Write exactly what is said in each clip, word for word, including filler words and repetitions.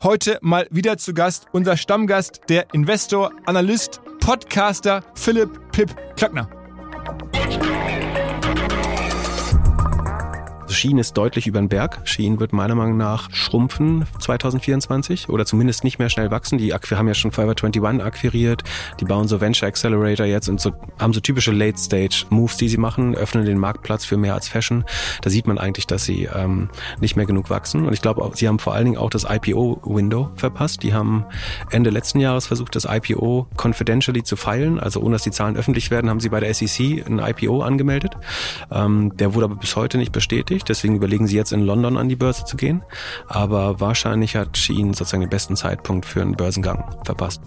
Heute mal wieder zu Gast unser Stammgast, der Investor, Analyst, Podcaster Philipp Pip Klöckner. Shein ist deutlich über den Berg. Shein wird meiner Meinung nach schrumpfen zwanzig vierundzwanzig oder zumindest nicht mehr schnell wachsen. Die haben ja schon Forever einundzwanzig akquiriert, die bauen so Venture Accelerator jetzt und so, haben so typische Late-Stage-Moves, die sie machen, öffnen den Marktplatz für mehr als Fashion. Da sieht man eigentlich, dass sie ähm, nicht mehr genug wachsen. Und ich glaube, sie haben vor allen Dingen auch das I P O-Window verpasst. Die haben Ende letzten Jahres versucht, das I P O confidentially zu filen, also ohne dass die Zahlen öffentlich werden, haben sie bei der S E C ein I P O angemeldet. Ähm, der wurde aber bis heute nicht bestätigt. Deswegen überlegen sie jetzt in London an die Börse zu gehen. Aber wahrscheinlich hat Shein sozusagen den besten Zeitpunkt für einen Börsengang verpasst.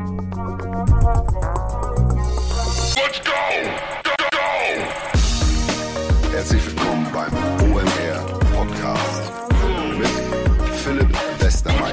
Let's go! Go, go! Herzlich willkommen beim O M R Podcast mit Philipp Westermeier.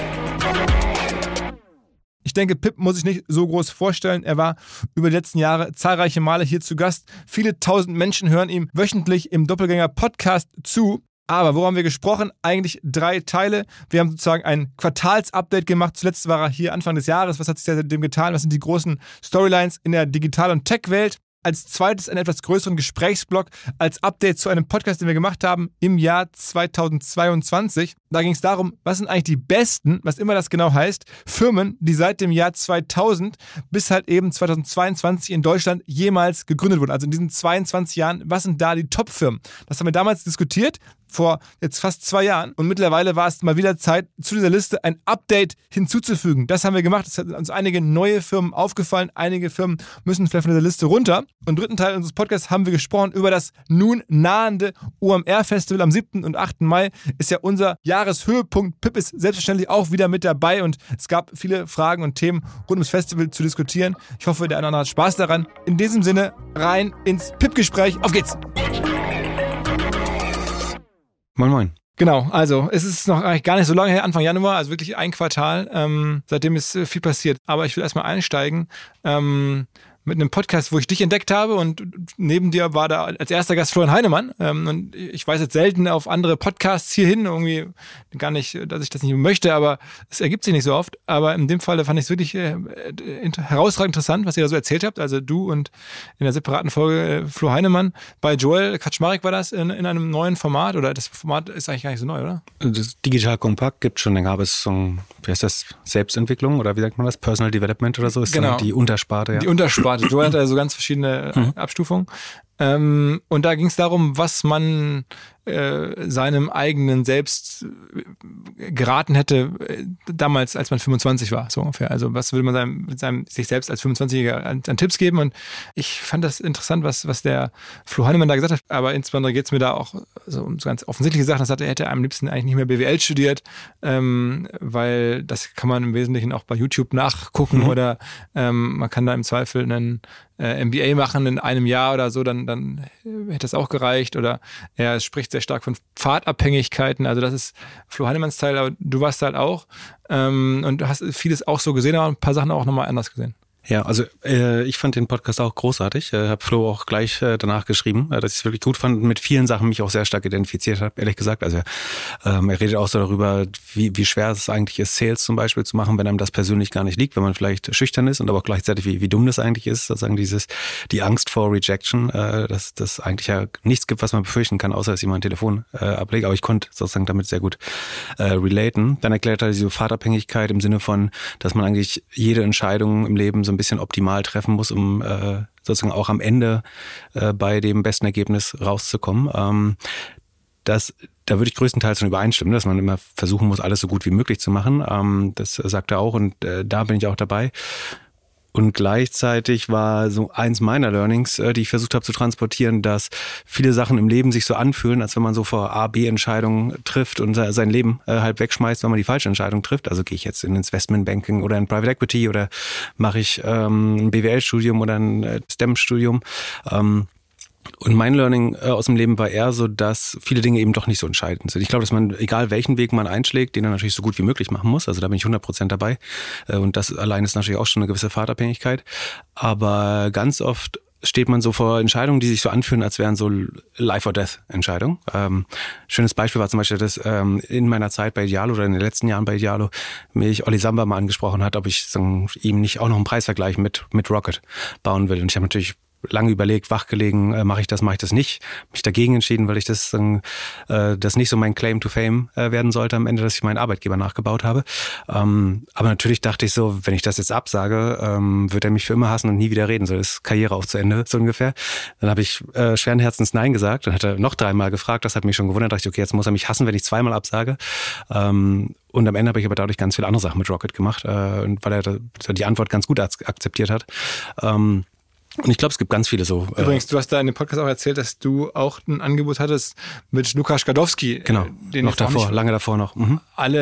Ich denke, Pip muss ich nicht so groß vorstellen. Er war über die letzten Jahre zahlreiche Male hier zu Gast. Viele tausend Menschen hören ihm wöchentlich im Doppelgänger-Podcast zu. Aber worum haben wir gesprochen? Eigentlich drei Teile. Wir haben sozusagen ein Quartalsupdate gemacht. Zuletzt war er hier Anfang des Jahres. Was hat sich seitdem getan? Was sind die großen Storylines in der Digital- und Tech-Welt? Als zweites einen etwas größeren Gesprächsblock als Update zu einem Podcast, den wir gemacht haben im Jahr zweitausendzweiundzwanzig. Da ging es darum, was sind eigentlich die besten, was immer das genau heißt, Firmen, die seit dem Jahr zweitausend bis halt eben zweitausendzweiundzwanzig in Deutschland jemals gegründet wurden. Also in diesen zweiundzwanzig Jahren, was sind da die Top-Firmen? Das haben wir damals diskutiert, vor jetzt fast zwei Jahren. Und mittlerweile war es mal wieder Zeit, zu dieser Liste ein Update hinzuzufügen. Das haben wir gemacht. Es sind uns einige neue Firmen aufgefallen. Einige Firmen müssen vielleicht von dieser Liste runter. Und im dritten Teil unseres Podcasts haben wir gesprochen über das nun nahende O M R-Festival am siebten und achten Mai. Ist ja unser Jahreshöhepunkt. Pip ist selbstverständlich auch wieder mit dabei. Und es gab viele Fragen und Themen rund ums Festival zu diskutieren. Ich hoffe, der eine oder andere hat Spaß daran. In diesem Sinne, rein ins Pip-Gespräch. Auf geht's! Moin Moin. Genau, also es ist noch eigentlich gar nicht so lange her, Anfang Januar, also wirklich ein Quartal. Ähm, seitdem ist viel passiert. Aber ich will erstmal einsteigen ähm, mit einem Podcast, wo ich dich entdeckt habe und neben dir war da als erster Gast Florian Heinemann. Ähm, und ich weiß jetzt selten auf andere Podcasts hierhin, irgendwie gar nicht, dass ich das nicht möchte, aber es ergibt sich nicht so oft. Aber in dem Fall fand ich es wirklich äh, herausragend interessant, was ihr da so erzählt habt. Also du und in der separaten Folge äh, Flo Heinemann. Bei Joel Kaczmarek war das in, in einem neuen Format, oder das Format ist eigentlich gar nicht so neu, oder? Das Digital Kompakt gibt schon länger, aber es ist so ein, wie heißt das, Selbstentwicklung oder wie sagt man das? Personal Development oder so ist genau. Die Untersparte. Ja. Die Untersparte. Joel hat also ganz verschiedene mhm. Abstufungen. Ähm, und da ging es darum, was man äh, seinem eigenen Selbst äh, geraten hätte, äh, damals, als man fünfundzwanzig war, so ungefähr. Also was würde man seinem, seinem sich selbst als fünfundzwanzigjähriger an, an Tipps geben? Und ich fand das interessant, was, was der Flo Heinemann da gesagt hat. Aber insbesondere geht es mir da auch so um so ganz offensichtliche Sachen. Das hat er hätte am liebsten eigentlich nicht mehr B W L studiert, ähm, weil das kann man im Wesentlichen auch bei YouTube nachgucken mhm. oder ähm, man kann da im Zweifel einen äh, M B A machen in einem Jahr oder so, dann, dann hätte das auch gereicht. Oder er spricht sehr stark von Pfadabhängigkeiten. Also das ist Flo Heinemanns Teil, aber du warst halt auch ähm, und du hast vieles auch so gesehen, aber ein paar Sachen auch nochmal anders gesehen. Ja, also äh, ich fand den Podcast auch großartig. Äh, habe Flo auch gleich äh, danach geschrieben, äh, dass ich es wirklich gut fand und mit vielen Sachen mich auch sehr stark identifiziert habe, ehrlich gesagt. Also ähm, er redet auch so darüber, wie, wie schwer es eigentlich ist, Sales zum Beispiel zu machen, wenn einem das persönlich gar nicht liegt, wenn man vielleicht schüchtern ist und aber auch gleichzeitig, wie, wie dumm das eigentlich ist, sozusagen dieses, die Angst vor Rejection, äh, dass das eigentlich ja nichts gibt, was man befürchten kann, außer dass jemand ein Telefon äh, ablegt. Aber ich konnte sozusagen damit sehr gut äh, relaten. Dann erklärt er diese Fahrtabhängigkeit im Sinne von, dass man eigentlich jede Entscheidung im Leben so ein bisschen optimal treffen muss, um äh, sozusagen auch am Ende äh, bei dem besten Ergebnis rauszukommen. Ähm, das, da würde ich größtenteils schon übereinstimmen, dass man immer versuchen muss, alles so gut wie möglich zu machen. Ähm, das sagt er auch und äh, da bin ich auch dabei. Und gleichzeitig war so eins meiner Learnings, die ich versucht habe zu transportieren, dass viele Sachen im Leben sich so anfühlen, als wenn man so vor A-B-Entscheidungen trifft und sein Leben halb wegschmeißt, wenn man die falsche Entscheidung trifft. Also gehe ich jetzt in Investmentbanking oder in Private Equity oder mache ich ähm, ein B W L-Studium oder ein äh, S T E M-Studium. Ähm, Und mein Learning äh, aus dem Leben war eher so, dass viele Dinge eben doch nicht so entscheidend sind. Ich glaube, dass man, egal welchen Weg man einschlägt, den er natürlich so gut wie möglich machen muss. Also da bin ich hundert Prozent dabei. Äh, und das allein ist natürlich auch schon eine gewisse Fahrtabhängigkeit. Aber ganz oft steht man so vor Entscheidungen, die sich so anfühlen, als wären so Life-or-Death-Entscheidungen. Ähm, schönes Beispiel war zum Beispiel, dass ähm, in meiner Zeit bei Idealo oder in den letzten Jahren bei Idealo mich Olli Samba mal angesprochen hat, ob ich so, ihm nicht auch noch einen Preisvergleich mit, mit Rocket bauen will. Und ich habe natürlich lange überlegt, wachgelegen, äh, mache ich das, mache ich das nicht. Mich dagegen entschieden, weil ich das äh, das nicht so mein Claim to Fame äh, werden sollte am Ende, dass ich meinen Arbeitgeber nachgebaut habe. Ähm, aber natürlich dachte ich so, wenn ich das jetzt absage, ähm, wird er mich für immer hassen und nie wieder reden. So ist Karriere auch zu Ende, so ungefähr. Dann habe ich äh, schweren Herzens Nein gesagt. Dann hat er noch dreimal gefragt. Das hat mich schon gewundert. Da dachte ich, okay, jetzt muss er mich hassen, wenn ich zweimal absage. Ähm, und am Ende habe ich aber dadurch ganz viele andere Sachen mit Rocket gemacht, äh, weil er da, die Antwort ganz gut akzeptiert hat. Ähm, Und ich glaube, es gibt ganz viele so. Übrigens, du hast da in dem Podcast auch erzählt, dass du auch ein Angebot hattest mit Lukas Gadowski. Genau, den noch davor, lange davor noch. Mhm.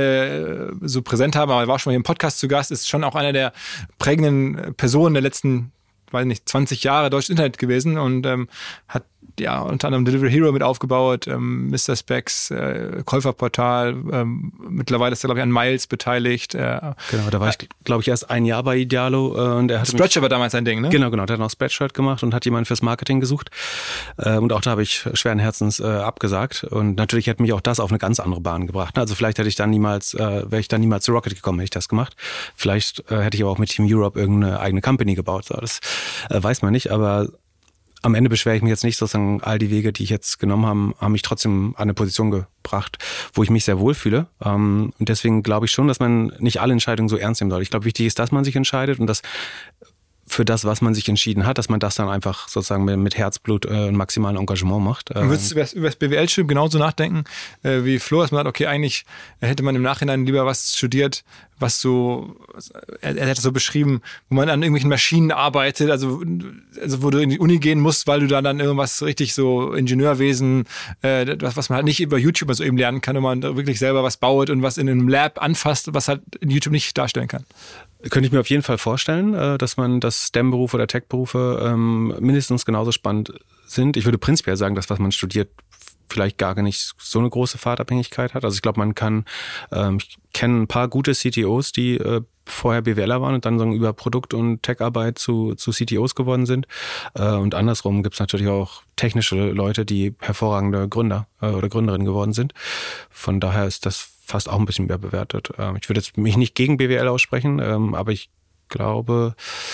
Alle so präsent haben, aber er war schon mal hier im Podcast zu Gast, ist schon auch einer der prägenden Personen der letzten, weiß nicht, zwanzig Jahre deutsches Internet gewesen und ähm, hat ja unter anderem Delivery Hero mit aufgebaut, ähm, Mister Specs, äh, Käuferportal, ähm, mittlerweile ist er, glaube ich, an Miles beteiligt. Äh, genau, da war ich, glaube ich, erst ein Jahr bei Idealo. Äh, und er hat Spreadshirt war damals ein Ding, ne? Genau, genau, der hat noch Spreadshirt gemacht und hat jemanden fürs Marketing gesucht. Äh, und auch da habe ich schweren Herzens äh, abgesagt. Und natürlich hätte mich auch das auf eine ganz andere Bahn gebracht. Also vielleicht hätte ich dann niemals, äh, wäre ich dann niemals zu Rocket gekommen, hätte ich das gemacht. Vielleicht äh, hätte ich aber auch mit Team Europe irgendeine eigene Company gebaut. So, das äh, weiß man nicht, aber am Ende beschwere ich mich jetzt nicht, sozusagen all die Wege, die ich jetzt genommen habe, haben mich trotzdem an eine Position gebracht, wo ich mich sehr wohl fühle. Und deswegen glaube ich schon, dass man nicht alle Entscheidungen so ernst nehmen soll. Ich glaube, wichtig ist, dass man sich entscheidet und dass für das, was man sich entschieden hat, dass man das dann einfach sozusagen mit Herzblut äh, und maximalen Engagement macht. Du würdest über das, über das B W L-Studium genauso nachdenken äh, wie Flo, dass man sagt, okay, eigentlich hätte man im Nachhinein lieber was studiert, was so, er, er hätte so beschrieben, wo man an irgendwelchen Maschinen arbeitet, also, also wo du in die Uni gehen musst, weil du da dann irgendwas richtig so Ingenieurwesen, äh, was, was man halt nicht über YouTube mal so eben lernen kann, wo man wirklich selber was baut und was in einem Lab anfasst, was halt in YouTube nicht darstellen kann. Könnte ich mir auf jeden Fall vorstellen, dass man, dass STEM-Berufe oder Tech-Berufe ähm, mindestens genauso spannend sind. Ich würde prinzipiell sagen, dass was man studiert vielleicht gar nicht so eine große Fahrtabhängigkeit hat. Also ich glaube, man kann, ähm, ich kenne ein paar gute C T Os, die äh, vorher BWLer waren und dann so über Produkt- und Tech-Arbeit zu, zu C T Os geworden sind. Äh, und andersrum gibt es natürlich auch technische Leute, die hervorragende Gründer äh, oder Gründerinnen geworden sind. Von daher ist das fast auch ein bisschen mehr bewertet. Ähm, ich würde jetzt mich nicht gegen B W L aussprechen, ähm, aber ich glaube,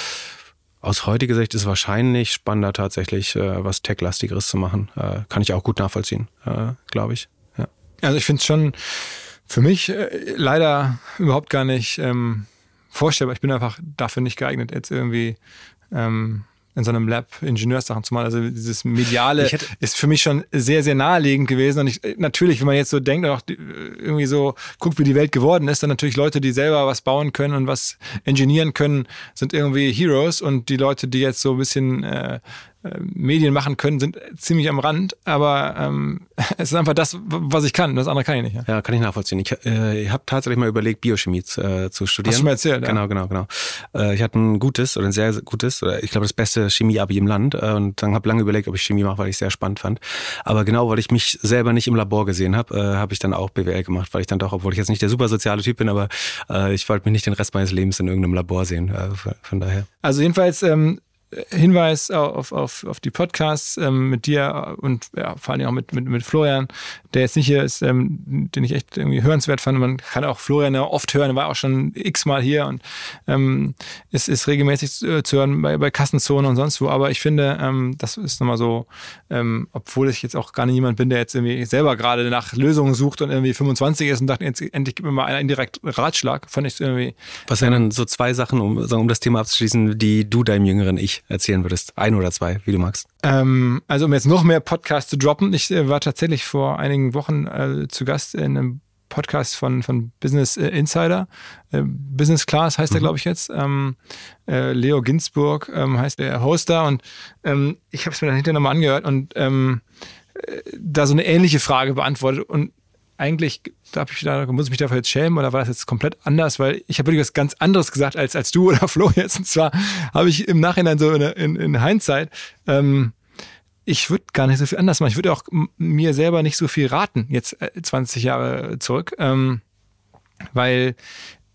aus heutiger Sicht ist es wahrscheinlich spannender tatsächlich, äh, was Tech-lastigeres zu machen. Äh, kann ich auch gut nachvollziehen, äh, glaube ich. Ja. Also ich finde es schon für mich äh, leider überhaupt gar nicht ähm, vorstellbar. Ich bin einfach dafür nicht geeignet, jetzt irgendwie ähm, in so einem Lab Ingenieurssachen zu machen. Also dieses Mediale ist für mich schon sehr, sehr naheliegend gewesen. Und ich, natürlich, wenn man jetzt so denkt, auch irgendwie so guckt, wie die Welt geworden ist, dann natürlich Leute, die selber was bauen können und was ingenieren können, sind irgendwie Heroes. Und die Leute, die jetzt so ein bisschen äh, Medien machen können, sind ziemlich am Rand, aber ähm, es ist einfach das, was ich kann. Das andere kann ich nicht. Ja, ja kann ich nachvollziehen. Ich, äh, ich habe tatsächlich mal überlegt, Biochemie äh, zu studieren. Hast du mir erzählt, Genau, ja. genau, genau. Äh, ich hatte ein gutes oder ein sehr, sehr gutes, oder ich glaube das beste Chemie-Abi im Land äh, und dann habe lange überlegt, ob ich Chemie mache, weil ich es sehr spannend fand. Aber genau, weil ich mich selber nicht im Labor gesehen habe, äh, habe ich dann auch B W L gemacht, weil ich dann doch, obwohl ich jetzt nicht der super soziale Typ bin, aber äh, ich wollte mich nicht den Rest meines Lebens in irgendeinem Labor sehen. Äh, von, von daher. Also jedenfalls ähm, Hinweis auf, auf, auf die Podcasts ähm, mit dir und ja, vor allem auch mit, mit, mit Florian, der jetzt nicht hier ist, ähm, den ich echt irgendwie hörenswert fand. Man kann auch Florian ja oft hören, er war auch schon x-mal hier und ähm, ist, ist regelmäßig zu, zu hören bei, bei Kassenzone und sonst wo. Aber ich finde, ähm, das ist nochmal so, ähm, obwohl ich jetzt auch gar nicht jemand bin, der jetzt irgendwie selber gerade nach Lösungen sucht und irgendwie fünfundzwanzig ist und dachte, jetzt endlich gib mir mal einen indirekten Ratschlag, fand ich irgendwie. Was wären dann so zwei Sachen, um, um das Thema abzuschließen, die du deinem jüngeren Ich erzählen würdest? Ein oder zwei, wie du magst. Ähm, also um jetzt noch mehr Podcasts zu droppen, ich äh, war tatsächlich vor einigen Wochen äh, zu Gast in einem Podcast von, von Business äh, Insider. Äh, Business Class heißt mhm. der, glaube ich, jetzt. Ähm, äh, Leo Ginsburg ähm, heißt der Hoster und ähm, ich habe es mir dann hinterher nochmal angehört und ähm, äh, da so eine ähnliche Frage beantwortet und eigentlich darf ich da, muss ich mich dafür jetzt schämen oder war das jetzt komplett anders, weil ich habe wirklich was ganz anderes gesagt als, als du oder Flo jetzt. Und zwar habe ich im Nachhinein so in, in, in Hindsight, ähm, ich würde gar nicht so viel anders machen. Ich würde auch mir selber nicht so viel raten, jetzt zwanzig Jahre zurück, ähm, weil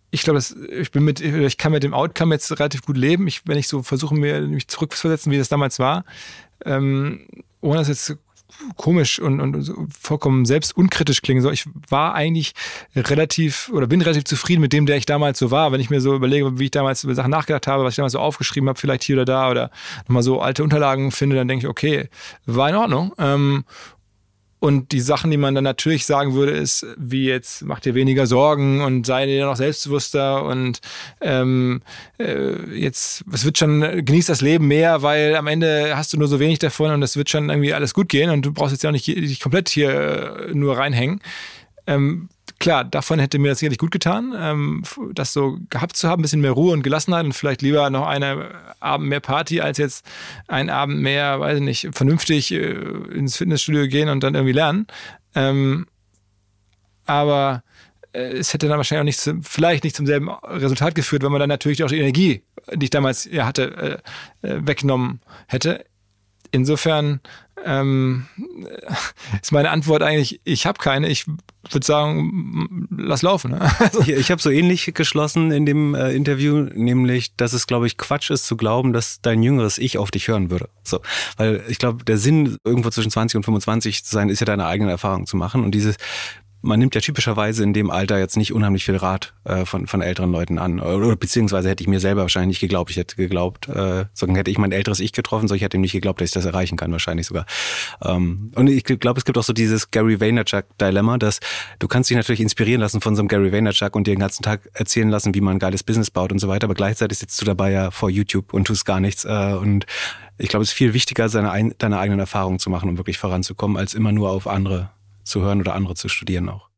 ich glaube, ich bin mit, ich kann mit dem Outcome jetzt relativ gut leben. Ich, wenn ich so versuche, mir mich zurückzuversetzen, wie das damals war, ähm, ohne das jetzt komisch und, und so vollkommen selbst unkritisch klingen soll. Ich war eigentlich relativ oder bin relativ zufrieden mit dem, der ich damals so war. Wenn ich mir so überlege, wie ich damals über Sachen nachgedacht habe, was ich damals so aufgeschrieben habe, vielleicht hier oder da oder nochmal so alte Unterlagen finde, dann denke ich, okay, war in Ordnung. Ähm, Und die Sachen, die man dann natürlich sagen würde, ist, wie jetzt, mach dir weniger Sorgen und sei dir noch selbstbewusster und ähm, äh, jetzt, es wird schon, genieß das Leben mehr, weil am Ende hast du nur so wenig davon und es wird schon irgendwie alles gut gehen und du brauchst jetzt ja auch nicht dich komplett hier nur reinhängen. Ähm, klar, davon hätte mir das sicherlich gut getan, ähm, das so gehabt zu haben, ein bisschen mehr Ruhe und Gelassenheit und vielleicht lieber noch einen Abend mehr Party, als jetzt einen Abend mehr, weiß ich nicht, vernünftig äh, ins Fitnessstudio gehen und dann irgendwie lernen. Ähm, aber äh, es hätte dann wahrscheinlich auch nicht zu, vielleicht nicht zum selben Resultat geführt, wenn man dann natürlich auch die Energie, die ich damals ja hatte, äh, weggenommen hätte. Insofern ähm, ist meine Antwort eigentlich, ich habe keine. Ich würde sagen, lass laufen. Ne? Also. Ich, ich habe so ähnlich geschlossen in dem äh, Interview, nämlich, dass es, glaube ich, Quatsch ist zu glauben, dass dein jüngeres Ich auf dich hören würde. So, weil ich glaube, der Sinn, irgendwo zwischen zwanzig und fünfundzwanzig zu sein, ist ja deine eigene Erfahrung zu machen. Und dieses man nimmt ja typischerweise in dem Alter jetzt nicht unheimlich viel Rat äh, von von älteren Leuten an. Oder beziehungsweise hätte ich mir selber wahrscheinlich nicht geglaubt. Ich hätte geglaubt, äh, sondern hätte ich mein älteres Ich getroffen, so ich hätte ihm nicht geglaubt, dass ich das erreichen kann, wahrscheinlich sogar. Ähm, und ich glaube, es gibt auch so dieses Gary Vaynerchuk-Dilemma, dass du kannst dich natürlich inspirieren lassen von so einem Gary Vaynerchuk und dir den ganzen Tag erzählen lassen, wie man ein geiles Business baut und so weiter, aber gleichzeitig sitzt du dabei ja vor YouTube und tust gar nichts. Äh, und ich glaube, es ist viel wichtiger, seine, ein, deine eigenen Erfahrungen zu machen, um wirklich voranzukommen, als immer nur auf andere zu hören oder andere zu studieren auch.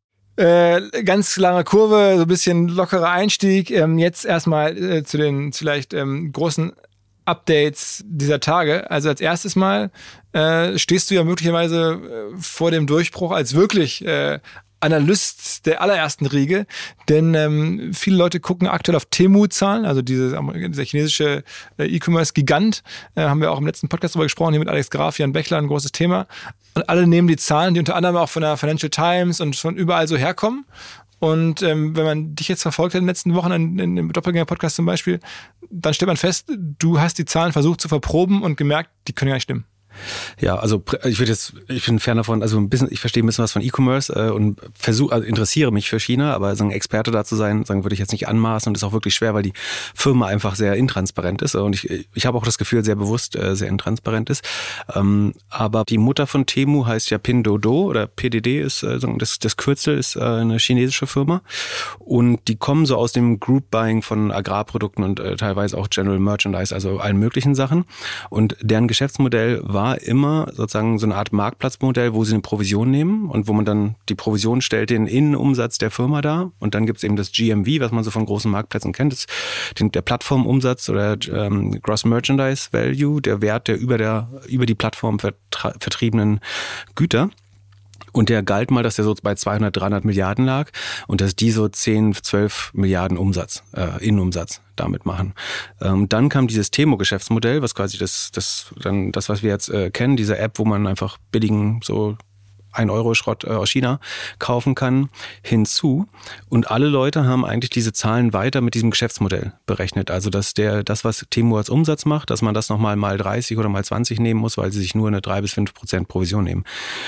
Äh, ganz lange Kurve, so ein bisschen lockerer Einstieg. Ähm, jetzt erstmal äh, zu den vielleicht ähm, großen Updates dieser Tage. Also als erstes Mal äh, stehst du ja möglicherweise äh, vor dem Durchbruch als wirklich äh, Analyst der allerersten Riege, denn ähm, viele Leute gucken aktuell auf Temu-Zahlen, also diese, dieser chinesische äh, E-Commerce-Gigant, äh, haben wir auch im letzten Podcast darüber gesprochen, hier mit Alex Graf, Jan Bechler, ein großes Thema. Und alle nehmen die Zahlen, die unter anderem auch von der Financial Times und von überall so herkommen. Und ähm, wenn man dich jetzt verfolgt hat in den letzten Wochen, in, in dem Doppelgänger-Podcast zum Beispiel, dann stellt man fest, du hast die Zahlen versucht zu verproben und gemerkt, die können gar nicht stimmen. Ja, also ich würde jetzt, ich bin fern davon, also ein bisschen, ich verstehe ein bisschen was von E-Commerce äh, und versuche, also interessiere mich für China, aber so ein Experte da zu sein, sagen würde ich jetzt nicht anmaßen und ist auch wirklich schwer, weil die Firma einfach sehr intransparent ist und ich, ich habe auch das Gefühl, sehr bewusst äh, sehr intransparent ist. Ähm, aber die Mutter von Temu heißt ja Pinduoduo oder P D D ist äh, das, das Kürzel ist äh, eine chinesische Firma und die kommen so aus dem Group Buying von Agrarprodukten und äh, teilweise auch General Merchandise, also allen möglichen Sachen und deren Geschäftsmodell war war immer sozusagen so eine Art Marktplatzmodell, wo sie eine Provision nehmen und wo man dann die Provision stellt den Innenumsatz der Firma dar und dann gibt es eben das G M V, was man so von großen Marktplätzen kennt, das, den, der Plattformumsatz oder ähm, Gross Merchandise Value, der Wert der über der über die Plattform vertra- vertriebenen Güter. Und der galt mal, dass der so bei zweihundert, dreihundert Milliarden lag und dass die so zehn, zwölf Milliarden Umsatz, äh, Innenumsatz damit machen. Ähm, dann kam dieses Temu-Geschäftsmodell, was quasi das, das, dann das, was wir jetzt äh, kennen, diese App, wo man einfach billigen so ein Euro Schrott äh, aus China kaufen kann, hinzu. Und alle Leute haben eigentlich diese Zahlen weiter mit diesem Geschäftsmodell berechnet. Also dass der das, was Temu als Umsatz macht, dass man das nochmal mal dreißig oder mal zwanzig nehmen muss, weil sie sich nur eine drei bis fünf Prozent Provision nehmen.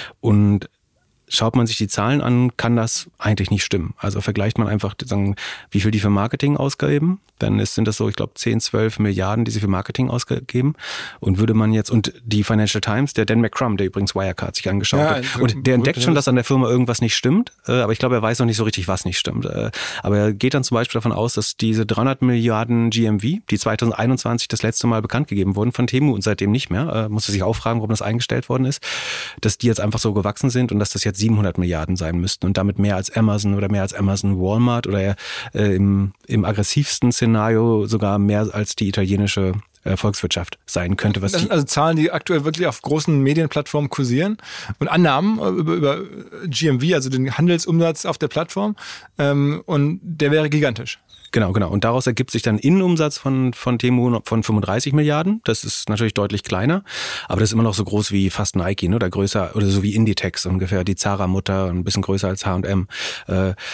Und schaut man sich die Zahlen an, kann das eigentlich nicht stimmen. Also vergleicht man einfach, sagen, wie viel die für Marketing ausgeben, dann ist, sind das so, ich glaube, zehn, zwölf Milliarden, die sie für Marketing ausgeben. Und würde man jetzt, und die Financial Times, der Dan McCrum, der übrigens Wirecard sich angeschaut ja, hat, und der entdeckt schon, dass an der Firma irgendwas nicht stimmt, aber ich glaube, er weiß noch nicht so richtig, was nicht stimmt. Aber er geht dann zum Beispiel davon aus, dass diese dreihundert Milliarden G M V, die zweitausendeinundzwanzig das letzte Mal bekannt gegeben wurden von Temu und seitdem nicht mehr, er musste sich auch fragen, warum das eingestellt worden ist, dass die jetzt einfach so gewachsen sind und dass das jetzt siebenhundert Milliarden sein müssten und damit mehr als Amazon oder mehr als Amazon Walmart oder äh, im, im aggressivsten Szenario sogar mehr als die italienische äh, Volkswirtschaft sein könnte. Was das sind also Zahlen, die aktuell wirklich auf großen Medienplattformen kursieren und Annahmen über, über G M V, also den Handelsumsatz auf der Plattform ähm, und der wäre gigantisch. Genau, genau. Und daraus ergibt sich dann Innenumsatz von, von Temu von fünfunddreißig Milliarden. Das ist natürlich deutlich kleiner, aber das ist immer noch so groß wie fast Nike, ne? Oder größer, oder so wie Inditex ungefähr, die Zara-Mutter, ein bisschen größer als H und M. Äh,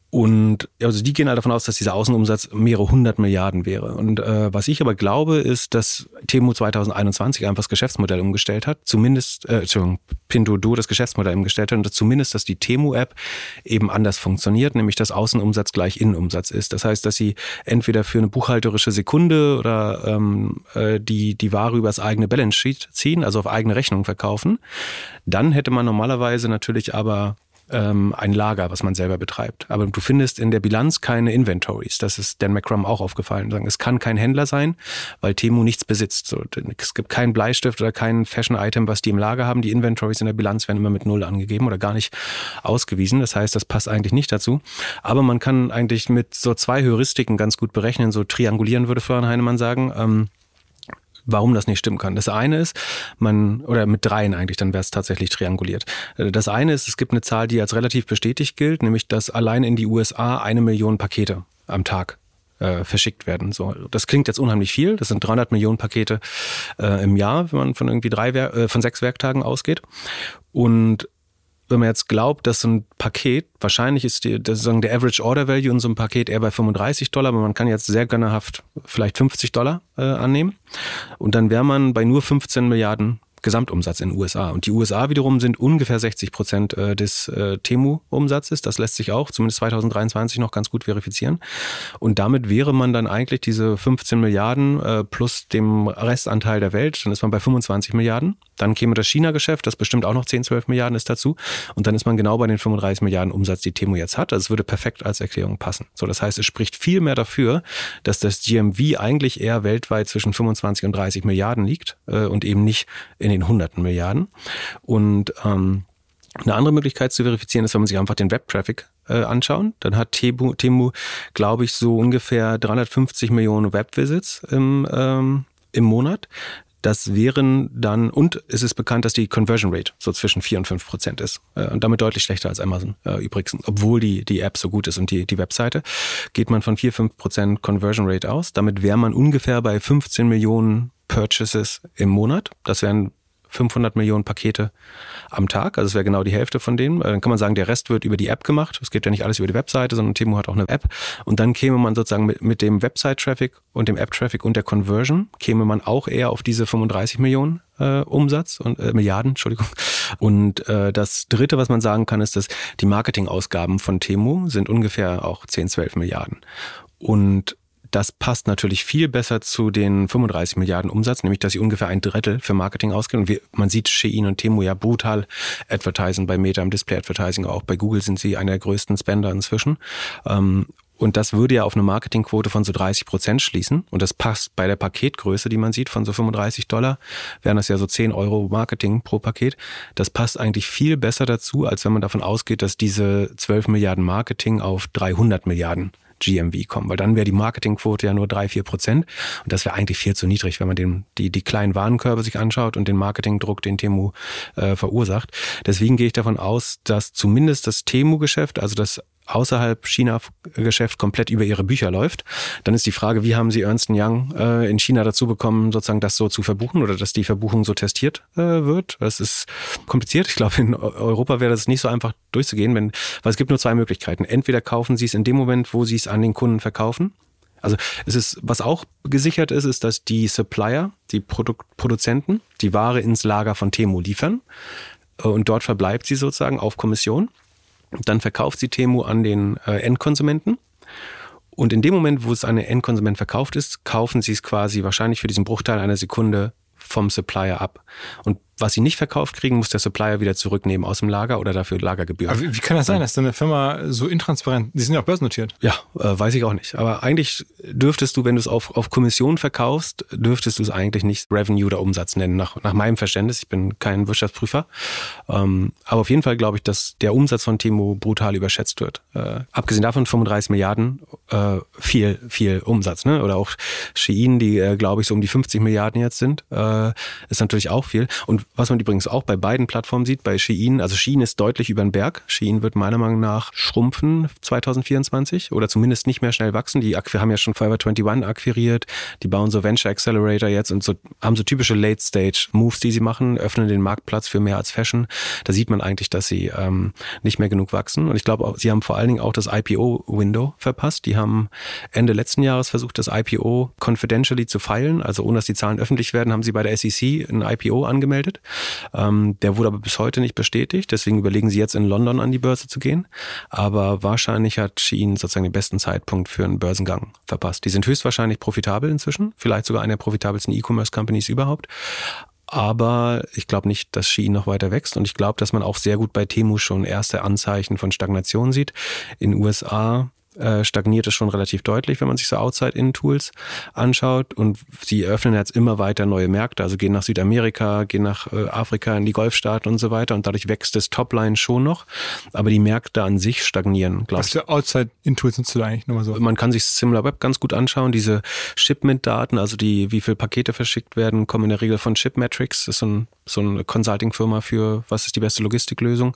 Und also die gehen halt davon aus, dass dieser Außenumsatz mehrere hundert Milliarden wäre. Und äh, was ich aber glaube, ist, dass Temu zwanzig einundzwanzig einfach das Geschäftsmodell umgestellt hat. Zumindest, äh, Entschuldigung, Pinduoduo das Geschäftsmodell umgestellt hat. Und dass zumindest, dass die Temu-App eben anders funktioniert, nämlich dass Außenumsatz gleich Innenumsatz ist. Das heißt, dass sie entweder für eine buchhalterische Sekunde oder ähm, äh, die, die Ware über das eigene Balance Sheet ziehen, also auf eigene Rechnung verkaufen. Dann hätte man normalerweise natürlich aber ein Lager, was man selber betreibt. Aber du findest in der Bilanz keine Inventories. Das ist Dan McCrum auch aufgefallen. Es kann kein Händler sein, weil Temu nichts besitzt. Es gibt keinen Bleistift oder kein Fashion-Item, was die im Lager haben. Die Inventories in der Bilanz werden immer mit Null angegeben oder gar nicht ausgewiesen. Das heißt, das passt eigentlich nicht dazu. Aber man kann eigentlich mit so zwei Heuristiken ganz gut berechnen, so triangulieren würde Florian Heinemann sagen, ähm, warum das nicht stimmen kann. Das eine ist, man, oder mit dreien eigentlich, dann wäre es tatsächlich trianguliert. Das eine ist, es gibt eine Zahl, die als relativ bestätigt gilt, nämlich, dass allein in die U S A eine Million Pakete am Tag äh, verschickt werden. So, das klingt jetzt unheimlich viel. Das sind dreihundert Millionen Pakete äh, im Jahr, wenn man von irgendwie drei, äh, von sechs Werktagen ausgeht. Und wenn man jetzt glaubt, dass so ein Paket, wahrscheinlich ist die, das ist der Average Order Value in so einem Paket eher bei fünfunddreißig Dollar, aber man kann jetzt sehr gönnerhaft vielleicht fünfzig Dollar äh, annehmen. Und dann wäre man bei nur fünfzehn Milliarden Gesamtumsatz in den U S A. Und die U S A wiederum sind ungefähr sechzig Prozent des äh, Temu-Umsatzes. Das lässt sich auch zumindest zwanzig dreiundzwanzig noch ganz gut verifizieren. Und damit wäre man dann eigentlich diese fünfzehn Milliarden äh, plus dem Restanteil der Welt, dann ist man bei fünfundzwanzig Milliarden. Dann käme das China-Geschäft, das bestimmt auch noch zehn, zwölf Milliarden ist dazu. Und dann ist man genau bei den fünfunddreißig Milliarden Umsatz, die Temu jetzt hat. Also es würde perfekt als Erklärung passen. So, das heißt, es spricht viel mehr dafür, dass das G M V eigentlich eher weltweit zwischen fünfundzwanzig und dreißig Milliarden liegt äh, und eben nicht in den hunderten Milliarden. Und ähm, eine andere Möglichkeit zu verifizieren ist, wenn man sich einfach den Web-Traffic äh, anschaut. Dann hat Temu, Temu, glaube ich, so ungefähr dreihundertfünfzig Millionen Web-Visits im, ähm, im Monat. Das wären dann, und es ist bekannt, dass die Conversion Rate so zwischen vier und fünf Prozent ist. Äh, und damit deutlich schlechter als Amazon äh, übrigens. Obwohl die, die App so gut ist und die, die Webseite, geht man von vier, fünf Prozent Conversion Rate aus. Damit wäre man ungefähr bei fünfzehn Millionen Purchases im Monat. Das wären fünfhundert Millionen Pakete am Tag. Also es wäre genau die Hälfte von denen. Dann kann man sagen, der Rest wird über die App gemacht. Es geht ja nicht alles über die Webseite, sondern Temu hat auch eine App. Und dann käme man sozusagen mit, mit dem Website-Traffic und dem App-Traffic und der Conversion, käme man auch eher auf diese fünfunddreißig Millionen äh, Umsatz und äh, Milliarden, Entschuldigung. Und äh, das Dritte, was man sagen kann, ist, dass die Marketingausgaben von Temu sind ungefähr auch zehn, zwölf Milliarden. Und das passt natürlich viel besser zu den fünfunddreißig Milliarden Umsatz, nämlich dass sie ungefähr ein Drittel für Marketing ausgeben. Und wir, man sieht Shein und Temu ja brutal advertisen bei Meta im Display-Advertising. Auch bei Google sind sie einer der größten Spender inzwischen. Und das würde ja auf eine Marketingquote von so dreißig Prozent schließen. Und das passt bei der Paketgröße, die man sieht, von so fünfunddreißig Dollar, wären das ja so zehn Euro Marketing pro Paket. Das passt eigentlich viel besser dazu, als wenn man davon ausgeht, dass diese zwölf Milliarden Marketing auf dreihundert Milliarden G M V kommen, weil dann wäre die Marketingquote ja nur drei, vier Prozent und das wäre eigentlich viel zu niedrig, wenn man den, die, die kleinen Warenkörbe sich anschaut und den Marketingdruck, den Temu äh, verursacht. Deswegen gehe ich davon aus, dass zumindest das Temu-Geschäft, also das außerhalb China-Geschäft komplett über ihre Bücher läuft. Dann ist die Frage, wie haben sie Ernst and Young äh, in China dazu bekommen, sozusagen das so zu verbuchen oder dass die Verbuchung so testiert äh, wird. Das ist kompliziert. Ich glaube, in Europa wäre das nicht so einfach durchzugehen, wenn, weil es gibt nur zwei Möglichkeiten. Entweder kaufen sie es in dem Moment, wo sie es an den Kunden verkaufen. Also es ist, was auch gesichert ist, ist, dass die Supplier, die Produ- Produzenten, die Ware ins Lager von Temu liefern äh, und dort verbleibt sie sozusagen auf Kommission. Dann verkauft sie Temu an den äh, Endkonsumenten. Und in dem Moment, wo es an den Endkonsument verkauft ist, kaufen sie es quasi wahrscheinlich für diesen Bruchteil einer Sekunde vom Supplier ab. Und was sie nicht verkauft kriegen, muss der Supplier wieder zurücknehmen aus dem Lager oder dafür Lagergebühren. Aber wie, wie kann das sein, dass so eine Firma so intransparent, die sind ja auch börsennotiert? Ja, äh, weiß ich auch nicht. Aber eigentlich dürftest du, wenn du es auf, auf Kommission verkaufst, dürftest du es eigentlich nicht Revenue oder Umsatz nennen, nach, nach meinem Verständnis. Ich bin kein Wirtschaftsprüfer. Ähm, aber auf jeden Fall glaube ich, dass der Umsatz von Temu brutal überschätzt wird. Äh, abgesehen davon fünfunddreißig Milliarden, äh, viel, viel Umsatz. Ne? Oder auch Shein, die äh, glaube ich so um die fünfzig Milliarden jetzt sind, äh, ist natürlich auch viel. Und was man übrigens auch bei beiden Plattformen sieht, bei Shein, also Shein ist deutlich über den Berg. Shein wird meiner Meinung nach schrumpfen zwanzig vierundzwanzig oder zumindest nicht mehr schnell wachsen. Die haben ja schon Forever einundzwanzig akquiriert, die bauen so Venture Accelerator jetzt und so haben so typische Late-Stage-Moves, die sie machen, öffnen den Marktplatz für mehr als Fashion. Da sieht man eigentlich, dass sie ähm, nicht mehr genug wachsen. Und ich glaube, sie haben vor allen Dingen auch das I P O-Window verpasst. Die haben Ende letzten Jahres versucht, das I P O confidentially zu feilen, also ohne dass die Zahlen öffentlich werden, haben sie bei der S E C ein I P O angemeldet. Ähm, der wurde aber bis heute nicht bestätigt, deswegen überlegen sie jetzt in London an die Börse zu gehen. Aber wahrscheinlich hat Shein sozusagen den besten Zeitpunkt für einen Börsengang verpasst. Die sind höchstwahrscheinlich profitabel inzwischen, vielleicht sogar eine der profitabelsten E-Commerce-Companies überhaupt. Aber ich glaube nicht, dass Shein noch weiter wächst und ich glaube, dass man auch sehr gut bei Temu schon erste Anzeichen von Stagnation sieht. In den U S A äh, stagniert es schon relativ deutlich, wenn man sich so Outside-In-Tools anschaut und sie öffnen jetzt immer weiter neue Märkte, also gehen nach Südamerika, gehen nach äh, Afrika, in die Golfstaaten und so weiter und dadurch wächst das Topline schon noch, aber die Märkte an sich stagnieren, glaube ich. Was für Outside-In-Tools nutzt du da eigentlich nochmal so? Man kann sich SimilarWeb ganz gut anschauen, diese Shipment-Daten, also die, wie viele Pakete verschickt werden, kommen in der Regel von Shipmetrics, das ist so, ein, so eine Consulting-Firma für, was ist die beste Logistiklösung.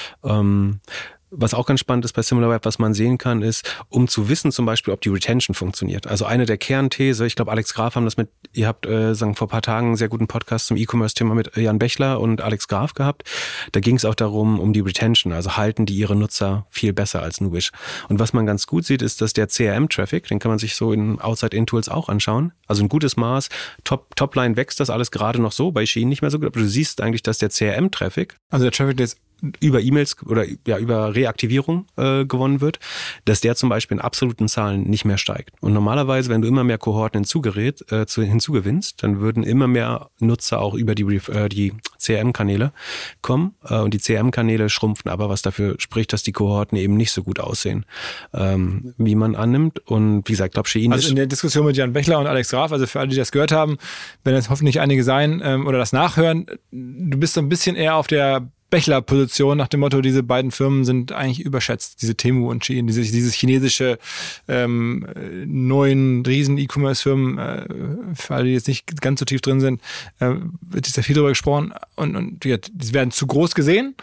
Ähm, Was auch ganz spannend ist bei SimilarWeb, was man sehen kann, ist, um zu wissen zum Beispiel, ob die Retention funktioniert. Also eine der Kernthese, ich glaube, Alex Graf haben das mit, ihr habt äh, sagen vor ein paar Tagen einen sehr guten Podcast zum E-Commerce-Thema mit Jan Bechler und Alex Graf gehabt. Da ging es auch darum, um die Retention, also halten die ihre Nutzer viel besser als Nubish. Und was man ganz gut sieht, ist, dass der C R M-Traffic, den kann man sich so in Outside-In-Tools auch anschauen, also ein gutes Maß, Top, Topline wächst das alles gerade noch so, bei Shein nicht mehr so gut, aber du siehst eigentlich, dass der C R M-Traffic, also der Traffic, der jetzt über E-Mails oder ja über Reaktivierung äh, gewonnen wird, dass der zum Beispiel in absoluten Zahlen nicht mehr steigt. Und normalerweise, wenn du immer mehr Kohorten hinzugerät, äh, zu, hinzugewinnst, dann würden immer mehr Nutzer auch über die, äh, die C R M-Kanäle kommen äh, und die C R M-Kanäle schrumpfen, aber was dafür spricht, dass die Kohorten eben nicht so gut aussehen, ähm, wie man annimmt. Und wie gesagt, ich glaube, Shein Also in der Diskussion mit Jan Bechler und Alex Graf, also für alle, die das gehört haben, werden jetzt hoffentlich einige sein ähm, oder das nachhören, du bist so ein bisschen eher auf der Bechler-Position nach dem Motto, diese beiden Firmen sind eigentlich überschätzt, diese Temu und Shein, diese, dieses chinesische ähm, neuen riesen E-Commerce-Firmen, äh, für alle, die jetzt nicht ganz so tief drin sind, äh, wird sehr viel darüber gesprochen und, und ja, die werden zu groß gesehen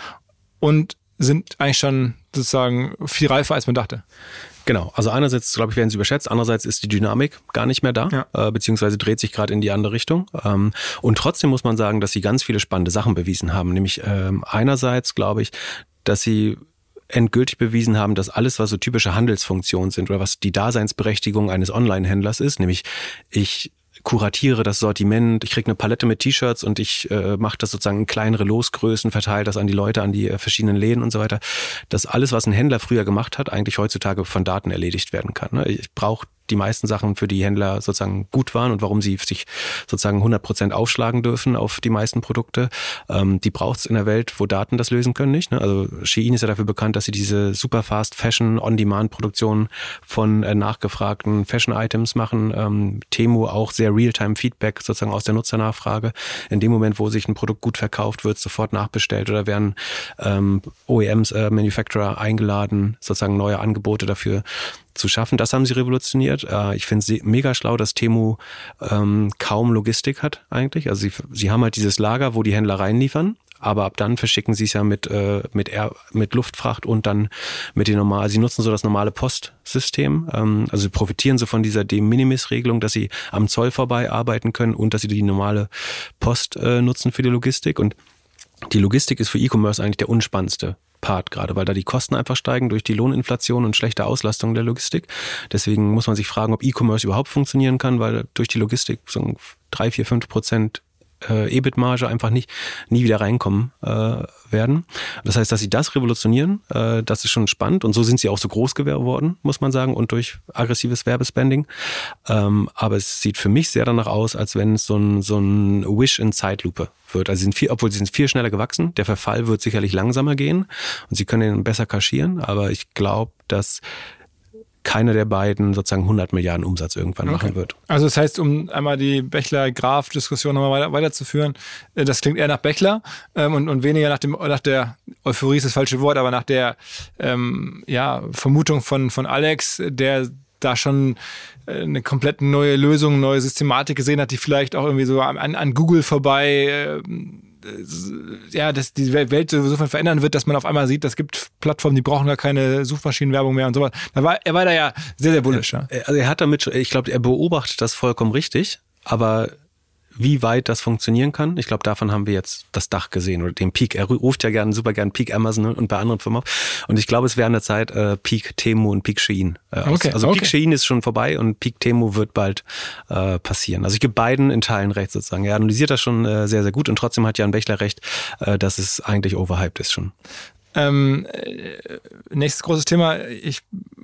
und sind eigentlich schon sozusagen viel reifer, als man dachte. Genau, also einerseits, glaube ich, werden sie überschätzt, andererseits ist die Dynamik gar nicht mehr da, ja. äh, beziehungsweise dreht sich gerade in die andere Richtung. Ähm, und trotzdem muss man sagen, dass sie ganz viele spannende Sachen bewiesen haben. Nämlich ähm, einerseits, glaube ich, dass sie endgültig bewiesen haben, dass alles, was so typische Handelsfunktionen sind oder was die Daseinsberechtigung eines Online-Händlers ist, nämlich ich kuratiere das Sortiment, ich kriege eine Palette mit T-Shirts und ich äh, mache das sozusagen in kleinere Losgrößen, verteile das an die Leute, an die äh, verschiedenen Läden und so weiter, dass alles, was ein Händler früher gemacht hat, eigentlich heutzutage von Daten erledigt werden kann. Ne? Ich brauche die meisten Sachen, für die Händler sozusagen gut waren und warum sie sich sozusagen hundert Prozent aufschlagen dürfen auf die meisten Produkte, ähm, die braucht es in der Welt, wo Daten das lösen können, nicht? Ne? Also Shein ist ja dafür bekannt, dass sie diese super fast Fashion On-Demand-Produktion von äh, nachgefragten Fashion-Items machen. Ähm, Temu auch sehr Real-Time-Feedback sozusagen aus der Nutzernachfrage. In dem Moment, wo sich ein Produkt gut verkauft, wird sofort nachbestellt oder werden ähm, O E Ms, äh, Manufacturer eingeladen, sozusagen neue Angebote dafür zu schaffen. Das haben sie revolutioniert. Ich finde es mega schlau, dass Temu ähm, kaum Logistik hat eigentlich. Also sie, sie haben halt dieses Lager, wo die Händler reinliefern, aber ab dann verschicken sie es ja mit äh, mit, Air, mit Luftfracht und dann mit den normalen, sie nutzen so das normale Postsystem. Ähm, also sie profitieren so von dieser De Minimis-Regelung, dass sie am Zoll vorbei arbeiten können und dass sie die normale Post äh, nutzen für die Logistik. Und die Logistik ist für E-Commerce eigentlich der unspannendste Part gerade, weil da die Kosten einfach steigen durch die Lohninflation und schlechte Auslastung der Logistik. Deswegen muss man sich fragen, ob E-Commerce überhaupt funktionieren kann, weil durch die Logistik so drei, vier, fünf Prozent äh, E B I T-Marge einfach nicht nie wieder reinkommen äh, werden. Das heißt, dass sie das revolutionieren, äh, das ist schon spannend und so sind sie auch so groß geworden, muss man sagen, und durch aggressives Werbespending. Ähm, aber es sieht für mich sehr danach aus, als wenn es so ein, so ein Wish in Zeitlupe wird. Also sie sind viel, obwohl sie sind viel schneller gewachsen. Der Verfall wird sicherlich langsamer gehen und sie können ihn besser kaschieren, aber ich glaube, dass keiner der beiden sozusagen hundert Milliarden Umsatz irgendwann okay. machen wird. Also das heißt, um einmal die Bechler-Graf-Diskussion nochmal weiter, weiterzuführen, das klingt eher nach Bechler ähm, und, und weniger nach dem nach der Euphorie ist das falsche Wort, aber nach der ähm, ja, Vermutung von, von Alex, der da schon eine komplett neue Lösung, neue Systematik gesehen hat, die vielleicht auch irgendwie so an, an Google vorbei äh, ja, dass die Welt insofern verändern wird, dass man auf einmal sieht, es gibt Plattformen, die brauchen gar keine Suchmaschinenwerbung mehr und sowas. Da war, er war da ja sehr, sehr bullish. Ja. Also er hat damit, ich glaube, er beobachtet das vollkommen richtig, aber wie weit das funktionieren kann, ich glaube, davon haben wir jetzt das Dach gesehen oder den Peak. Er ruft ja gerne, super gern Peak Amazon und bei anderen Firmen auf. Und ich glaube, es wäre an der Zeit äh, Peak Temu und Peak Shein. Äh, okay, also okay. Peak Shein ist schon vorbei und Peak Temu wird bald äh, passieren. Also ich gebe beiden in Teilen recht sozusagen. Er analysiert das schon äh, sehr, sehr gut und trotzdem hat Jan Bechler recht, äh, dass es eigentlich overhyped ist schon. Ähm, äh, nächstes großes Thema, ich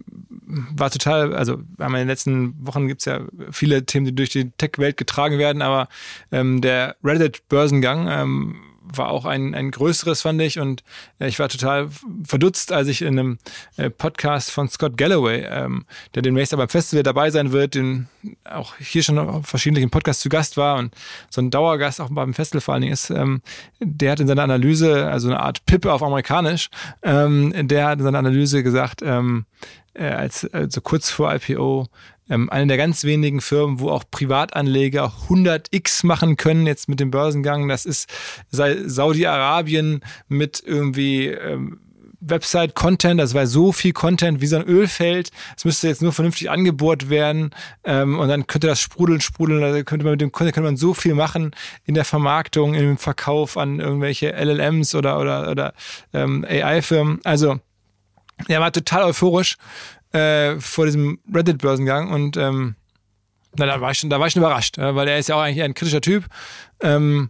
war total, also in den letzten Wochen gibt es ja viele Themen, die durch die Tech-Welt getragen werden, aber ähm, der Reddit-Börsengang ähm, war auch ein, ein größeres, fand ich, und äh, ich war total verdutzt, als ich in einem äh, Podcast von Scott Galloway, ähm, der demnächst aber beim Festival dabei sein wird, den auch hier schon auf verschiedenen Podcasts zu Gast war und so ein Dauergast auch beim Festival vor allen Dingen ist, ähm, der hat in seiner Analyse, also eine Art Pippe auf Amerikanisch, ähm, der hat in seiner Analyse gesagt, ähm, äh, als also kurz vor I P O, Ähm, eine der ganz wenigen Firmen, wo auch Privatanleger hundert x machen können jetzt mit dem Börsengang. Das ist Saudi-Arabien mit irgendwie ähm, Website-Content. Das war so viel Content wie so ein Ölfeld. Es müsste jetzt nur vernünftig angebohrt werden ähm, und dann könnte das sprudeln, sprudeln. Da könnte man mit dem Content könnte man so viel machen in der Vermarktung, im Verkauf an irgendwelche L L Ms oder oder oder ähm, A I-Firmen. Also er war total euphorisch Äh, vor diesem Reddit-Börsengang und ähm, na, da war ich schon, da war ich schon überrascht, äh, weil er ist ja auch eigentlich ein kritischer Typ. Ähm,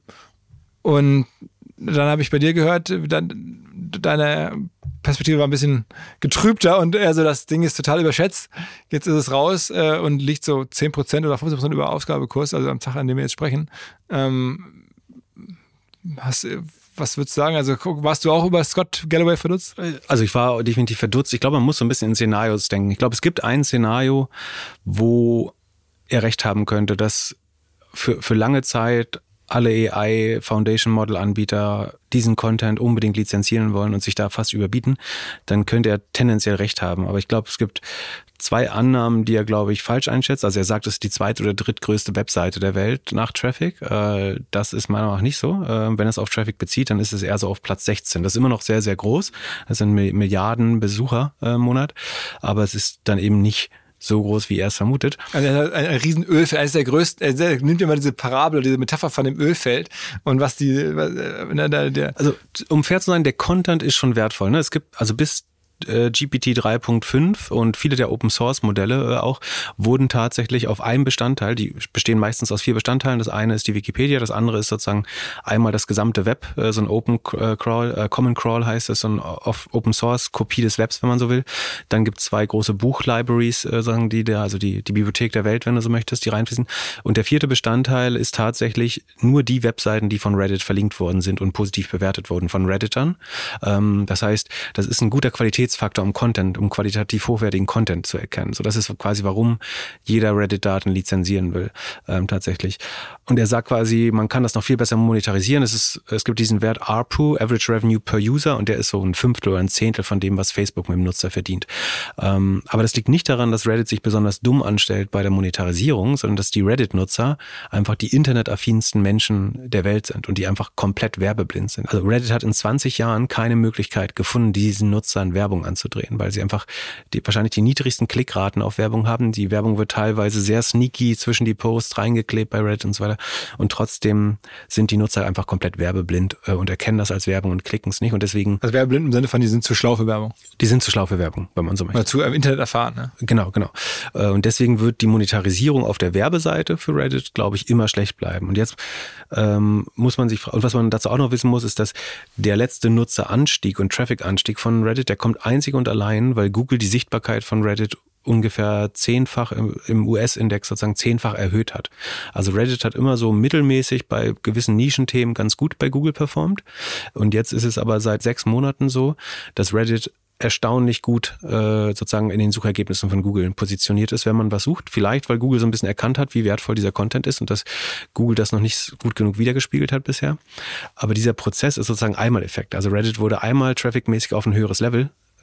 und dann habe ich bei dir gehört, dann, deine Perspektive war ein bisschen getrübter und also das Ding ist total überschätzt. Jetzt ist es raus äh, und liegt so zehn Prozent oder fünfzehn Prozent über Ausgabekurs, also am Tag, an dem wir jetzt sprechen. Ähm, hast Was würdest du sagen? Also warst du auch über Scott Galloway verdutzt? Also ich war definitiv verdutzt. Ich glaube, man muss so ein bisschen in Szenarios denken. Ich glaube, es gibt ein Szenario, wo er recht haben könnte, dass für, für lange Zeit alle A I Foundation Model Anbieter diesen Content unbedingt lizenzieren wollen und sich da fast überbieten, dann könnte er tendenziell recht haben. Aber ich glaube, es gibt zwei Annahmen, die er, glaube ich, falsch einschätzt. Also er sagt, es ist die zweit- oder drittgrößte Webseite der Welt nach Traffic. Das ist meiner Meinung nach nicht so. Wenn es auf Traffic bezieht, dann ist es eher so auf Platz sechzehn. Das ist immer noch sehr, sehr groß. Das sind Milliarden Besucher im Monat. Aber es ist dann eben nicht so groß, wie er es vermutet. Also ein, ein, ein riesen Ölfeld, eines der größten, er nimmt immer diese Parabel oder diese Metapher von dem Ölfeld und was die, was, der, der also um fair zu sein, der Content ist schon wertvoll. Ne? Es gibt also bis G P T drei Punkt fünf und viele der Open-Source-Modelle auch wurden tatsächlich auf einem Bestandteil, die bestehen meistens aus vier Bestandteilen. Das eine ist die Wikipedia, das andere ist sozusagen einmal das gesamte Web, so ein Open Crawl, Common Crawl heißt es, so ein Open-Source-Kopie des Webs, wenn man so will. Dann gibt es zwei große Buch-Libraries, sagen die, der, also die, die Bibliothek der Welt, wenn du so möchtest, die reinfließen. Und der vierte Bestandteil ist tatsächlich nur die Webseiten, die von Reddit verlinkt worden sind und positiv bewertet wurden von Redditern. Das heißt, das ist ein guter Qualitäts Faktor, um Content, um qualitativ hochwertigen Content zu erkennen. So, das ist quasi, warum jeder Reddit-Daten lizenzieren will, ähm, tatsächlich. Und er sagt quasi, man kann das noch viel besser monetarisieren. Es ist, es gibt diesen Wert A R P U, Average Revenue per User, und der ist so ein Fünftel oder ein Zehntel von dem, was Facebook mit dem Nutzer verdient. Ähm, aber das liegt nicht daran, dass Reddit sich besonders dumm anstellt bei der Monetarisierung, sondern dass die Reddit-Nutzer einfach die internetaffinsten Menschen der Welt sind und die einfach komplett werbeblind sind. Also Reddit hat in zwanzig Jahren keine Möglichkeit gefunden, diesen Nutzern Werbung anzudrehen, weil sie einfach die, wahrscheinlich die niedrigsten Klickraten auf Werbung haben. Die Werbung wird teilweise sehr sneaky zwischen die Posts reingeklebt bei Reddit und so weiter. Und trotzdem sind die Nutzer einfach komplett werbeblind äh, und erkennen das als Werbung und klicken es nicht. Und deswegen. Also werbeblind im Sinne von, die sind zu schlau für Werbung. Die sind zu schlau für Werbung, wenn man so möchte. Oder zu im Internet erfahren, ne? Genau, genau. Äh, und deswegen wird die Monetarisierung auf der Werbeseite für Reddit, glaube ich, immer schlecht bleiben. Und jetzt ähm, muss man sich, und was man dazu auch noch wissen muss, ist, dass der letzte Nutzeranstieg und Traffic-Anstieg von Reddit, der kommt einzig und allein, weil Google die Sichtbarkeit von Reddit ungefähr zehnfach im, im U S-Index sozusagen zehnfach erhöht hat. Also Reddit hat immer so mittelmäßig bei gewissen Nischenthemen ganz gut bei Google performt. Und jetzt ist es aber seit sechs Monaten so, dass Reddit erstaunlich gut äh, sozusagen in den Suchergebnissen von Google positioniert ist, wenn man was sucht. Vielleicht, weil Google so ein bisschen erkannt hat, wie wertvoll dieser Content ist und dass Google das noch nicht gut genug wiedergespiegelt hat bisher. Aber dieser Prozess ist sozusagen Einmaleffekt. Also Reddit wurde einmal trafficmäßig auf ein höheres Level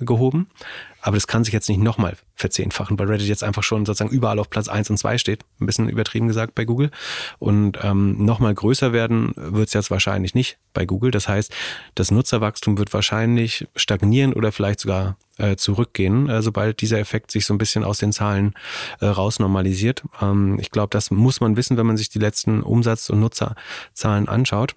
gehoben. Aber das kann sich jetzt nicht nochmal verzehnfachen, weil Reddit jetzt einfach schon sozusagen überall auf Platz eins und zwei steht. Ein bisschen übertrieben gesagt bei Google. Und ähm, nochmal größer werden wird es jetzt wahrscheinlich nicht bei Google. Das heißt, das Nutzerwachstum wird wahrscheinlich stagnieren oder vielleicht sogar äh, zurückgehen, äh, sobald dieser Effekt sich so ein bisschen aus den Zahlen äh, rausnormalisiert. Ähm, ich glaube, das muss man wissen, wenn man sich die letzten Umsatz- und Nutzerzahlen anschaut.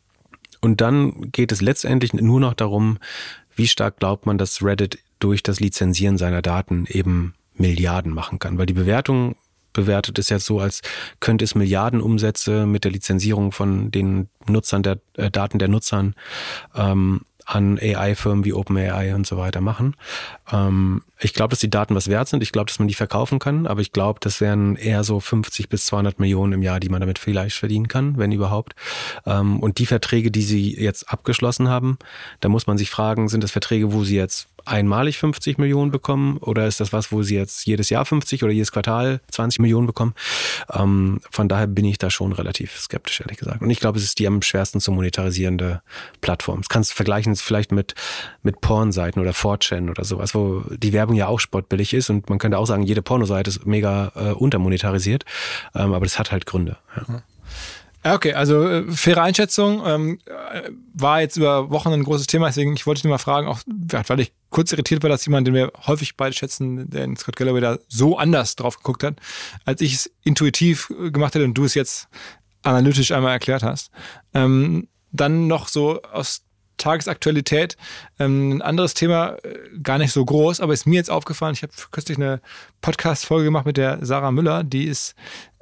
Und dann geht es letztendlich nur noch darum, wie stark glaubt man, dass Reddit durch das Lizenzieren seiner Daten eben Milliarden machen kann. Weil die Bewertung bewertet es jetzt so, als könnte es Milliardenumsätze mit der Lizenzierung von den Nutzern, der äh, Daten der Nutzern ähm, an A I-Firmen wie OpenAI und so weiter machen. Ähm, ich glaube, dass die Daten was wert sind. Ich glaube, dass man die verkaufen kann. Aber ich glaube, das wären eher so fünfzig bis zweihundert Millionen im Jahr, die man damit vielleicht verdienen kann, wenn überhaupt. Ähm, und die Verträge, die sie jetzt abgeschlossen haben, da muss man sich fragen, sind das Verträge, wo sie jetzt einmalig fünfzig Millionen bekommen oder ist das was, wo sie jetzt jedes Jahr fünfzig oder jedes Quartal zwanzig Millionen bekommen? Ähm, von daher bin ich da schon relativ skeptisch, ehrlich gesagt. Und ich glaube, es ist die am schwersten zu monetarisierende Plattform. Das kannst du vergleichen vielleicht mit, mit Pornseiten oder four chan oder sowas, wo die Werbung ja auch spottbillig ist und man könnte auch sagen, jede Pornoseite ist mega äh, untermonetarisiert, ähm, aber das hat halt Gründe. Ja. Ja, okay, also äh, faire Einschätzung, ähm, war jetzt über Wochen ein großes Thema, deswegen ich wollte dich nur mal fragen, auch weil ich kurz irritiert war, dass jemand, den wir häufig beide schätzen, der in Scott Galloway da so anders drauf geguckt hat, als ich es intuitiv gemacht hätte und du es jetzt analytisch einmal erklärt hast. Ähm, dann noch so aus Tagesaktualität, ähm, ein anderes Thema, äh, gar nicht so groß, aber ist mir jetzt aufgefallen, ich habe kürzlich eine Podcast-Folge gemacht mit der Sarah Müller, die ist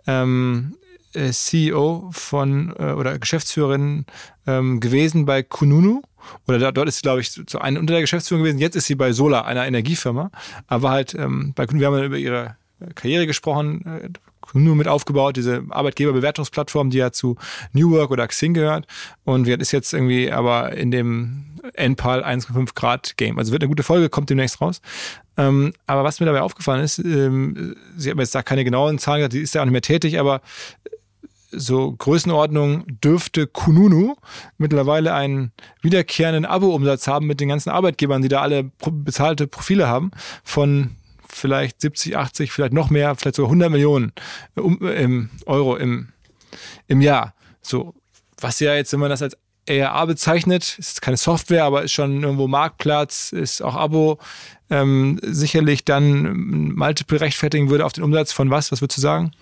ähm, C E O von äh, oder Geschäftsführerin ähm, gewesen bei Kununu. Oder da, dort ist sie, glaube ich, zu einer unter der Geschäftsführung gewesen. Jetzt ist sie bei Solar, einer Energiefirma. Aber halt ähm, bei Kununu, wir haben über ihre Karriere gesprochen, äh, Kununu mit aufgebaut, diese Arbeitgeberbewertungsplattform, die ja zu New Work oder Xing gehört. Und wir ist jetzt irgendwie aber in dem N P A L eins Komma fünf Grad Game. Also wird eine gute Folge, kommt demnächst raus. Ähm, aber was mir dabei aufgefallen ist, ähm, sie hat mir jetzt da keine genauen Zahlen gesagt, die ist ja auch nicht mehr tätig, aber so Größenordnung dürfte Kununu mittlerweile einen wiederkehrenden Abo-Umsatz haben mit den ganzen Arbeitgebern, die da alle bezahlte Profile haben, von vielleicht siebzig, achtzig, vielleicht noch mehr, vielleicht sogar hundert Millionen im Euro im, im Jahr. So, was ja jetzt, wenn man das als A R A bezeichnet, ist keine Software, aber ist schon irgendwo Marktplatz, ist auch Abo, ähm, sicherlich dann Multiple rechtfertigen würde auf den Umsatz von was? Was würdest du sagen?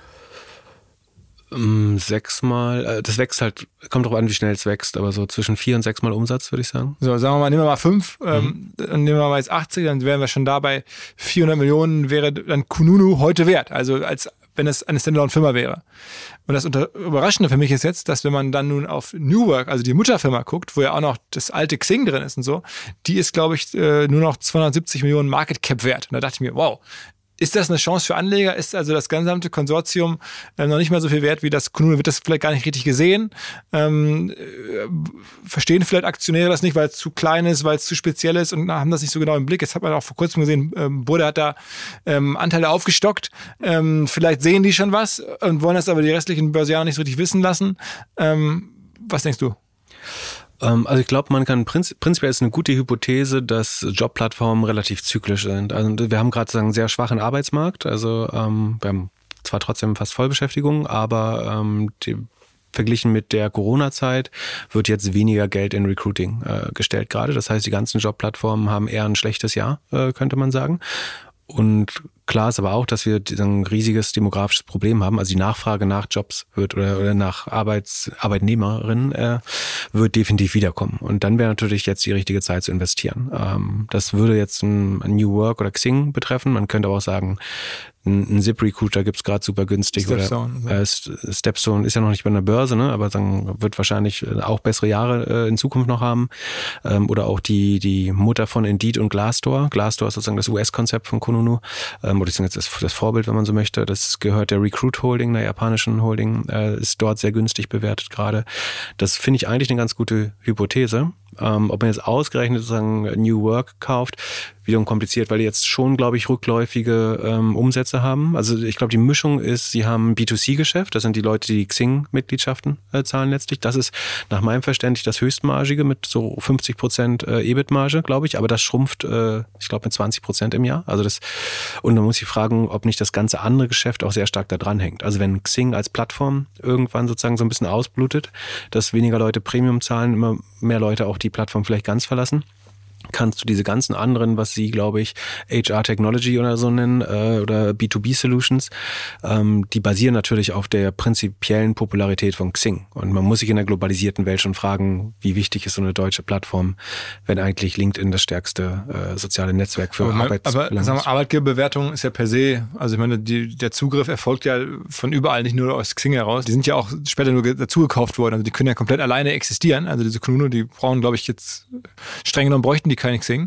Sechsmal, das wächst halt, kommt drauf an, wie schnell es wächst, aber so zwischen vier und sechsmal Umsatz, würde ich sagen. So, sagen wir mal, nehmen wir mal fünf, mhm. ähm, dann nehmen wir mal jetzt achtzig, dann wären wir schon da bei vierhundert Millionen, wäre dann Kununu heute wert, also als wenn es eine Standalone-Firma wäre. Und das Unter- Überraschende für mich ist jetzt, dass wenn man dann nun auf New Work, also die Mutterfirma guckt, wo ja auch noch das alte Xing drin ist und so, die ist, glaube ich, nur noch zweihundertsiebzig Millionen Market Cap wert. Und da dachte ich mir, wow, ist das eine Chance für Anleger? Ist also das gesamte Konsortium äh, noch nicht mal so viel wert wie das Kununu? Wird das vielleicht gar nicht richtig gesehen? Ähm, äh, verstehen vielleicht Aktionäre das nicht, weil es zu klein ist, weil es zu speziell ist und haben das nicht so genau im Blick. Jetzt hat man auch vor kurzem gesehen, ähm, Bode hat da ähm, Anteile aufgestockt. Ähm, vielleicht sehen die schon was und wollen das aber die restlichen Börsianer nicht so richtig wissen lassen. Ähm, was denkst du? Also ich glaube, man kann prinzip, prinzipiell ist eine gute Hypothese, dass Jobplattformen relativ zyklisch sind. Also wir haben gerade einen sehr schwachen Arbeitsmarkt. Also ähm, wir haben zwar trotzdem fast Vollbeschäftigung, aber ähm, die, verglichen mit der Corona-Zeit wird jetzt weniger Geld in Recruiting äh, gestellt gerade. Das heißt, die ganzen Jobplattformen haben eher ein schlechtes Jahr, äh, könnte man sagen. Und klar ist aber auch, dass wir ein riesiges demografisches Problem haben. Also die Nachfrage nach Jobs wird oder, oder nach Arbeits, Arbeitnehmerinnen äh, wird definitiv wiederkommen. Und dann wäre natürlich jetzt die richtige Zeit zu investieren. Ähm, das würde jetzt ein, ein New Work oder Xing betreffen. Man könnte aber auch sagen, ein, ein ZipRecruiter gibt's gerade super günstig. Stepstone. Oder, äh, Stepstone ist ja noch nicht bei einer Börse, ne? Aber dann wird wahrscheinlich auch bessere Jahre äh, in Zukunft noch haben. Ähm, oder auch die, die Mutter von Indeed und Glassdoor. Glassdoor ist sozusagen das U S-Konzept von Kununu. Ähm, oder das, das Vorbild, wenn man so möchte. Das gehört der Recruit Holding, der japanischen Holding, äh, ist dort sehr günstig bewertet gerade. Das finde ich eigentlich eine ganz gute Hypothese. Ähm, ob man jetzt ausgerechnet sozusagen New Work kauft, wiederum kompliziert, weil die jetzt schon, glaube ich, rückläufige ähm, Umsätze haben. Also ich glaube, die Mischung ist, sie haben B zwei C-Geschäft, das sind die Leute, die die Xing-Mitgliedschaften äh, zahlen letztlich. Das ist nach meinem Verständnis das höchstmargige mit so fünfzig Prozent äh, E B I T-Marge, glaube ich, aber das schrumpft, äh, ich glaube, mit zwanzig Prozent im Jahr. Also das, und dann muss ich fragen, ob nicht das ganze andere Geschäft auch sehr stark da dran hängt. Also wenn Xing als Plattform irgendwann sozusagen so ein bisschen ausblutet, dass weniger Leute Premium zahlen, immer mehr Leute auch die Plattform vielleicht ganz verlassen, kannst du diese ganzen anderen, was sie, glaube ich, H R Technology oder so nennen, äh, oder B zwei B Solutions, ähm, die basieren natürlich auf der prinzipiellen Popularität von Xing. Und man muss sich in der globalisierten Welt schon fragen, wie wichtig ist so eine deutsche Plattform, wenn eigentlich LinkedIn das stärkste äh, soziale Netzwerk für Arbeitsbelange ist. Aber sagen wir, Arbeitgeberbewertung ist ja per se, also ich meine, die, der Zugriff erfolgt ja von überall, nicht nur aus Xing heraus. Die sind ja auch später nur dazugekauft worden, also die können ja komplett alleine existieren. Also diese Kununu, die brauchen, glaube ich, jetzt streng genommen bräuchten die keine Xing.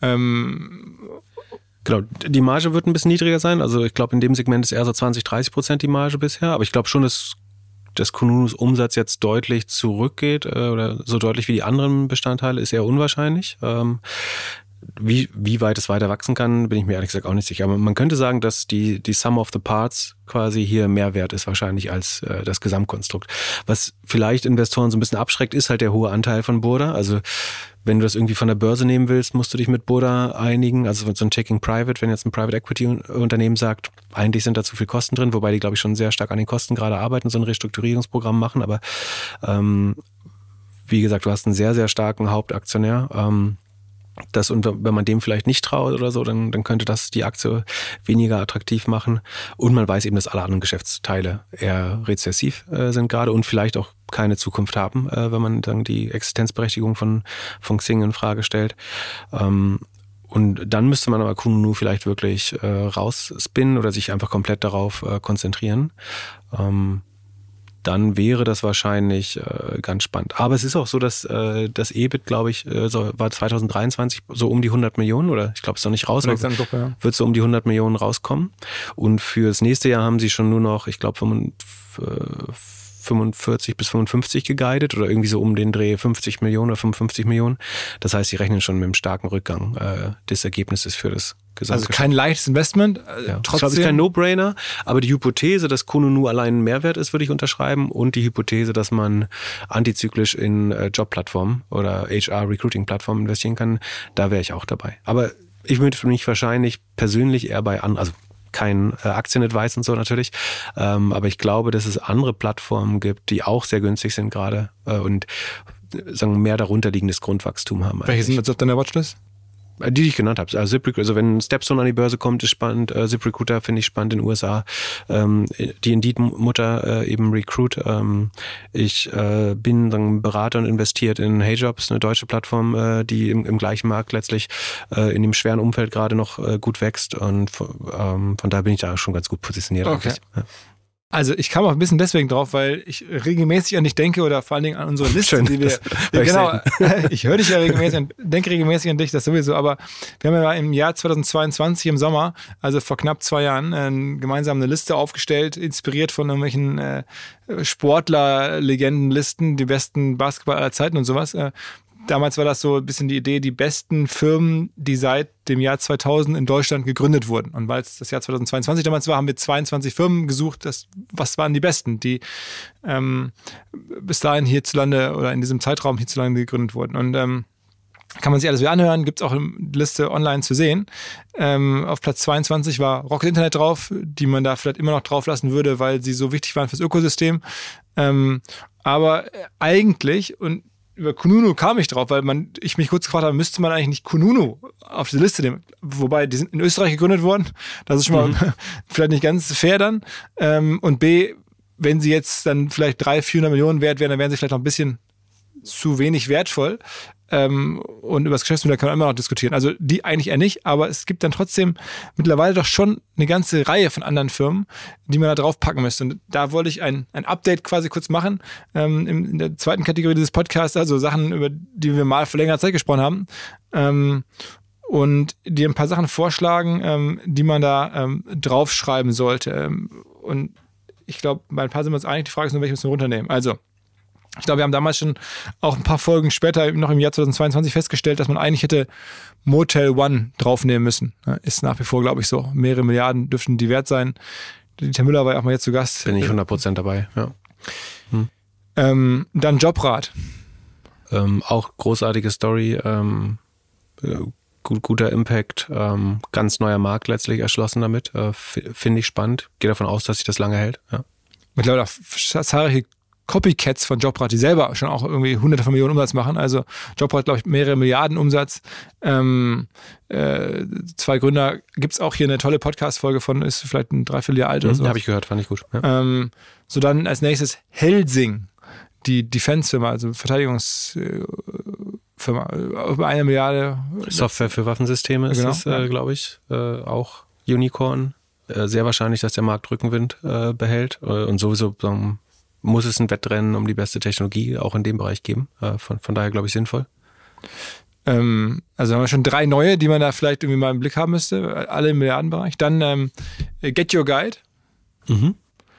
Ähm, Genau, die Marge wird ein bisschen niedriger sein. Also ich glaube, in dem Segment ist eher so zwanzig, dreißig Prozent die Marge bisher. Aber ich glaube schon, dass, dass Kununus Umsatz jetzt deutlich zurückgeht äh, oder so deutlich wie die anderen Bestandteile, ist eher unwahrscheinlich. Ähm, Wie, wie weit es weiter wachsen kann, bin ich mir ehrlich gesagt auch nicht sicher. Aber man könnte sagen, dass die, die Sum of the Parts quasi hier mehr wert ist wahrscheinlich als äh, das Gesamtkonstrukt. Was vielleicht Investoren so ein bisschen abschreckt, ist halt der hohe Anteil von Burda. Also wenn du das irgendwie von der Börse nehmen willst, musst du dich mit Burda einigen. Also so ein Taking Private, wenn jetzt ein Private Equity Unternehmen sagt, eigentlich sind da zu viel Kosten drin, wobei die, glaube ich, schon sehr stark an den Kosten gerade arbeiten, so ein Restrukturierungsprogramm machen. Aber ähm, wie gesagt, du hast einen sehr, sehr starken Hauptaktionär. Ähm, Das, und wenn man dem vielleicht nicht traut oder so, dann, dann könnte das die Aktie weniger attraktiv machen. Und man weiß eben, dass alle anderen Geschäftsteile eher rezessiv äh, sind gerade und vielleicht auch keine Zukunft haben, äh, wenn man dann die Existenzberechtigung von, von Xing in Frage stellt. Ähm, und dann müsste man aber Kununu vielleicht wirklich äh, rausspinnen oder sich einfach komplett darauf äh, konzentrieren. Ähm, dann wäre das wahrscheinlich äh, ganz spannend. Aber es ist auch so, dass äh, das E B I T, glaube ich, äh, so, war zwanzig dreiundzwanzig so um die hundert Millionen oder ich glaube, es ist noch nicht raus, aber Gruppe, ja. wird so um die hundert Millionen rauskommen. Und fürs nächste Jahr haben sie schon nur noch, ich glaube, fünfundvierzig bis fünfundfünfzig geguidet oder irgendwie so um den Dreh fünfzig Millionen oder fünfundfünfzig Millionen. Das heißt, sie rechnen schon mit einem starken Rückgang äh, des Ergebnisses für das Also kein leichtes Investment. Ja. Trotzdem. Ich glaube, es ist kein No-Brainer, aber die Hypothese, dass Kununu allein ein Mehrwert ist, würde ich unterschreiben und die Hypothese, dass man antizyklisch in äh, Jobplattformen oder H R-Recruiting-Plattformen investieren kann, da wäre ich auch dabei. Aber ich würde mich wahrscheinlich persönlich eher bei, an, also kein äh, Aktienadvice und so natürlich, ähm, aber ich glaube, dass es andere Plattformen gibt, die auch sehr günstig sind gerade äh, und äh, sagen mehr darunter liegendes Grundwachstum haben. Welche sind jetzt auf deiner Watchlist? Die, die ich genannt habe. Also, ZipRecruiter, also wenn Stepstone an die Börse kommt, ist spannend. Äh, ZipRecruiter finde ich spannend in den U S A. Ähm, die Indeed-Mutter äh, eben Recruit. Ähm, ich äh, bin dann Berater und investiert in HeyJobs, eine deutsche Plattform, äh, die im, im gleichen Markt letztlich äh, in dem schweren Umfeld gerade noch äh, gut wächst. Und ähm, von daher bin ich da schon ganz gut positioniert. Okay. Ja. Also ich kam auch ein bisschen deswegen drauf, weil ich regelmäßig an dich denke oder vor allen Dingen an unsere Liste, Schön, die wir, wir genau, ich höre dich ja regelmäßig an, denke regelmäßig an dich, das sowieso, aber wir haben ja im Jahr zweitausendzweiundzwanzig im Sommer, also vor knapp zwei Jahren, äh, gemeinsam eine Liste aufgestellt, inspiriert von irgendwelchen äh, Sportler-Legendenlisten, die besten Basketball aller Zeiten und sowas. Äh, Damals war das so ein bisschen die Idee, die besten Firmen, die seit dem Jahr zweitausend in Deutschland gegründet wurden. Und weil es das Jahr zweitausendzweiundzwanzig damals war, haben wir zweiundzwanzig Firmen gesucht. Das, was waren die besten, die ähm, bis dahin hierzulande oder in diesem Zeitraum hierzulande gegründet wurden. Und ähm, kann man sich alles wieder anhören, gibt es auch eine Liste online zu sehen. Ähm, auf Platz zweiundzwanzig war Rocket Internet drauf, die man da vielleicht immer noch drauf lassen würde, weil sie so wichtig waren fürs Ökosystem. Ähm, aber eigentlich, und über Kununu kam ich drauf, weil man, ich mich kurz gefragt habe, müsste man eigentlich nicht Kununu auf diese Liste nehmen? Wobei, die sind in Österreich gegründet worden. Das ist schon mal mhm. vielleicht nicht ganz fair dann. Ähm, und B, wenn sie jetzt dann vielleicht dreihundert, vierhundert Millionen wert wären, dann wären sie vielleicht noch ein bisschen zu wenig wertvoll. Ähm, und über das Geschäftsmodell kann man immer noch diskutieren. Also die eigentlich eher nicht, aber es gibt dann trotzdem mittlerweile doch schon eine ganze Reihe von anderen Firmen, die man da drauf packen müsste. Und da wollte ich ein, ein Update quasi kurz machen, ähm, in der zweiten Kategorie dieses Podcasts, also Sachen, über die wir mal vor längerer Zeit gesprochen haben. Ähm, und dir ein paar Sachen vorschlagen, ähm, die man da ähm, draufschreiben sollte. Ähm, und ich glaube, bei ein paar sind wir uns einig, die Frage ist nur, welche müssen wir runternehmen. Also, Ich glaube, wir haben damals schon auch ein paar Folgen später, noch im Jahr zweitausendzweiundzwanzig, festgestellt, dass man eigentlich hätte Motel One draufnehmen müssen. Ist nach wie vor, glaube ich, so. Mehrere Milliarden dürften die wert sein. Dieter Müller war ja auch mal jetzt zu Gast. Bin ich hundert Prozent dabei, ja. Hm. Ähm, dann Jobrat. Ähm, auch großartige Story, ähm, gut, guter Impact, ähm, ganz neuer Markt letztlich erschlossen damit. Äh, Finde ich spannend. Gehe davon aus, dass sich das lange hält. Ja. Mittlerweile auch zahlreiche Copycats von Jobrat, die selber schon auch irgendwie hunderte von Millionen Umsatz machen. Also Jobrat, glaube ich, mehrere Milliarden Umsatz. Ähm, äh, zwei Gründer, gibt es auch hier eine tolle Podcast-Folge von, ist vielleicht ein Dreivierteljahr alt oder so. Habe ich gehört, fand ich gut. Ja. Ähm, so dann als nächstes Helsing, die Defense-Firma, also Verteidigungsfirma, über eine Milliarde. Software für Waffensysteme ist genau, es, ja. äh, glaube ich, äh, auch Unicorn. Äh, sehr wahrscheinlich, dass der Markt Rückenwind äh, behält äh, und sowieso ähm, muss es ein Wettrennen um die beste Technologie auch in dem Bereich geben. Äh, von, von daher glaube ich sinnvoll. Ähm, also haben wir schon drei neue, die man da vielleicht irgendwie mal im Blick haben müsste, alle im Milliardenbereich. Dann ähm, Get Your Guide. Mhm.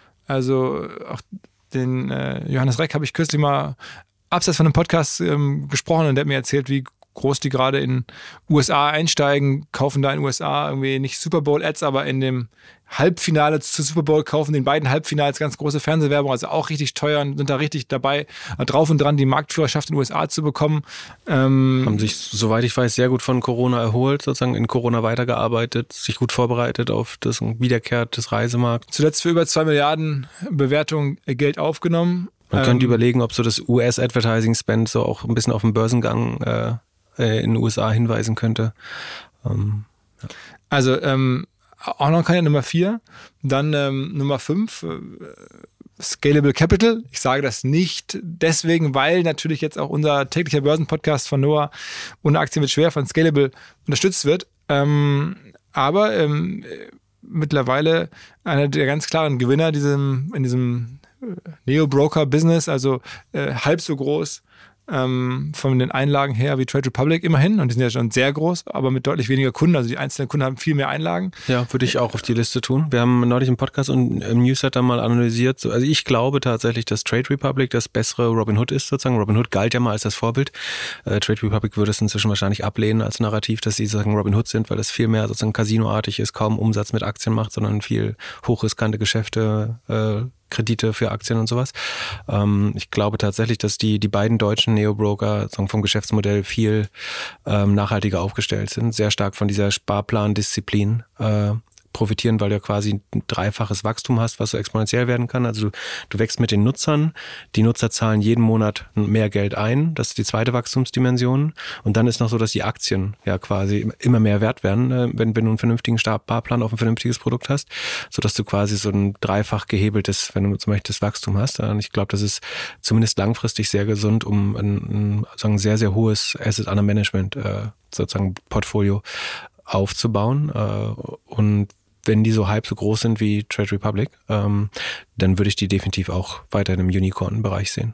Also auch den äh, Johannes Reck habe ich kürzlich mal abseits von einem Podcast ähm, gesprochen und der hat mir erzählt, wie groß die gerade in U S A einsteigen, kaufen da in U S A irgendwie nicht Super Bowl-Ads, aber in dem Halbfinale zu Super Bowl kaufen den beiden Halbfinals ganz große Fernsehwerbung, also auch richtig teuer und sind da richtig dabei, drauf und dran, die Marktführerschaft in den U S A zu bekommen. Ähm, Haben sich, soweit ich weiß, sehr gut von Corona erholt, sozusagen in Corona weitergearbeitet, sich gut vorbereitet auf das Wiederkehr des Reisemarkts. Zuletzt für über zwei Milliarden Bewertung Geld aufgenommen. Man ähm, könnte überlegen, ob so das U S-Advertising-Spend so auch ein bisschen auf den Börsengang äh, in den U S A hinweisen könnte. Ähm, ja. Also ähm, auch noch keine Nummer vier. Dann ähm, Nummer fünf, äh, Scalable Capital. Ich sage das nicht deswegen, weil natürlich jetzt auch unser täglicher Börsenpodcast von Noah ohne Aktien wird schwer von Scalable unterstützt wird. Ähm, aber ähm, mittlerweile einer der ganz klaren Gewinner diesem, in diesem Neo-Broker-Business, also äh, halb so groß ähm, von den Einlagen her wie Trade Republic immerhin. Und die sind ja schon sehr groß, aber mit deutlich weniger Kunden. Also die einzelnen Kunden haben viel mehr Einlagen. Ja, würde ich auch auf die Liste tun. Wir haben neulich im Podcast und im Newsletter mal analysiert. Also ich glaube tatsächlich, dass Trade Republic das bessere Robinhood ist sozusagen. Robinhood galt ja mal als das Vorbild. Äh, Trade Republic würde es inzwischen wahrscheinlich ablehnen als Narrativ, dass sie sozusagen Robinhood sind, weil das viel mehr sozusagen Casinoartig ist, kaum Umsatz mit Aktien macht, sondern viel hochriskante Geschäfte, äh, Kredite für Aktien und sowas. Ähm, ich glaube tatsächlich, dass die die beiden deutschen Neo-Broker vom Geschäftsmodell viel ähm, nachhaltiger aufgestellt sind, sehr stark von dieser Sparplandisziplin äh, profitieren, weil du ja quasi ein dreifaches Wachstum hast, was so exponentiell werden kann. Also du, du wächst mit den Nutzern, die Nutzer zahlen jeden Monat mehr Geld ein, das ist die zweite Wachstumsdimension. Und dann ist noch so, dass die Aktien ja quasi immer mehr wert werden, wenn, wenn du einen vernünftigen Sparplan auf ein vernünftiges Produkt hast, sodass du quasi so ein dreifach gehebeltes, wenn du zum Beispiel das Wachstum hast. Und ich glaube, das ist zumindest langfristig sehr gesund, um ein, ein, sagen, sehr, sehr hohes Asset Under Management äh, sozusagen Portfolio aufzubauen. Äh, und wenn die so halb so groß sind wie Trade Republic, ähm, dann würde ich die definitiv auch weiter im Unicorn-Bereich sehen.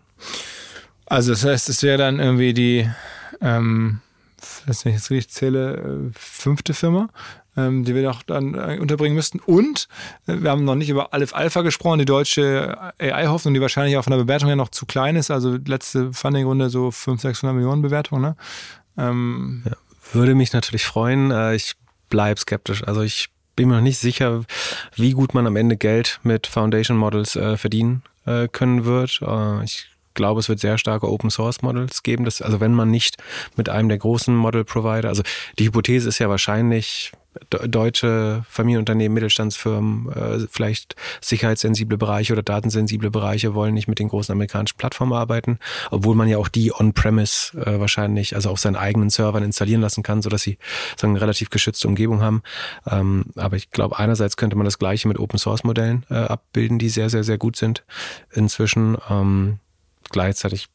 Also das heißt, es wäre dann irgendwie die, ähm, wenn ich jetzt richtig zähle, fünfte Firma, ähm, die wir noch dann äh, unterbringen müssten. Und äh, wir haben noch nicht über Aleph Alpha gesprochen, die deutsche A I-Hoffnung, die wahrscheinlich auch von der Bewertung her noch zu klein ist. Also letzte Funding-Runde so fünfhundert, sechshundert Millionen Bewertung. Ne? Ähm, ja, würde mich natürlich freuen. Äh, ich bleibe skeptisch. Also ich bin mir noch nicht sicher, wie gut man am Ende Geld mit Foundation Models äh, verdienen äh, können wird. Äh, ich glaube, es wird sehr starke Open Source Models geben. Das, also wenn man nicht mit einem der großen Model Provider, also die Hypothese ist ja wahrscheinlich, deutsche Familienunternehmen, Mittelstandsfirmen, äh, vielleicht sicherheitssensible Bereiche oder datensensible Bereiche wollen nicht mit den großen amerikanischen Plattformen arbeiten, obwohl man ja auch die on-premise äh, wahrscheinlich, also auf seinen eigenen Servern installieren lassen kann, sodass sie so eine relativ geschützte Umgebung haben. Ähm, aber ich glaube, einerseits könnte man das Gleiche mit Open-Source-Modellen äh, abbilden, die sehr, sehr, sehr gut sind inzwischen. Ähm, gleichzeitig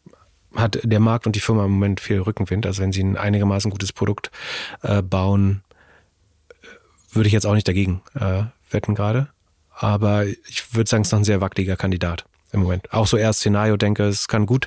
hat der Markt und die Firma im Moment viel Rückenwind. Also wenn sie ein einigermaßen gutes Produkt äh, bauen, würde ich jetzt auch nicht dagegen äh, wetten gerade. Aber ich würde sagen, es ist noch ein sehr wackeliger Kandidat im Moment. Auch so eher Szenario denke, es kann gut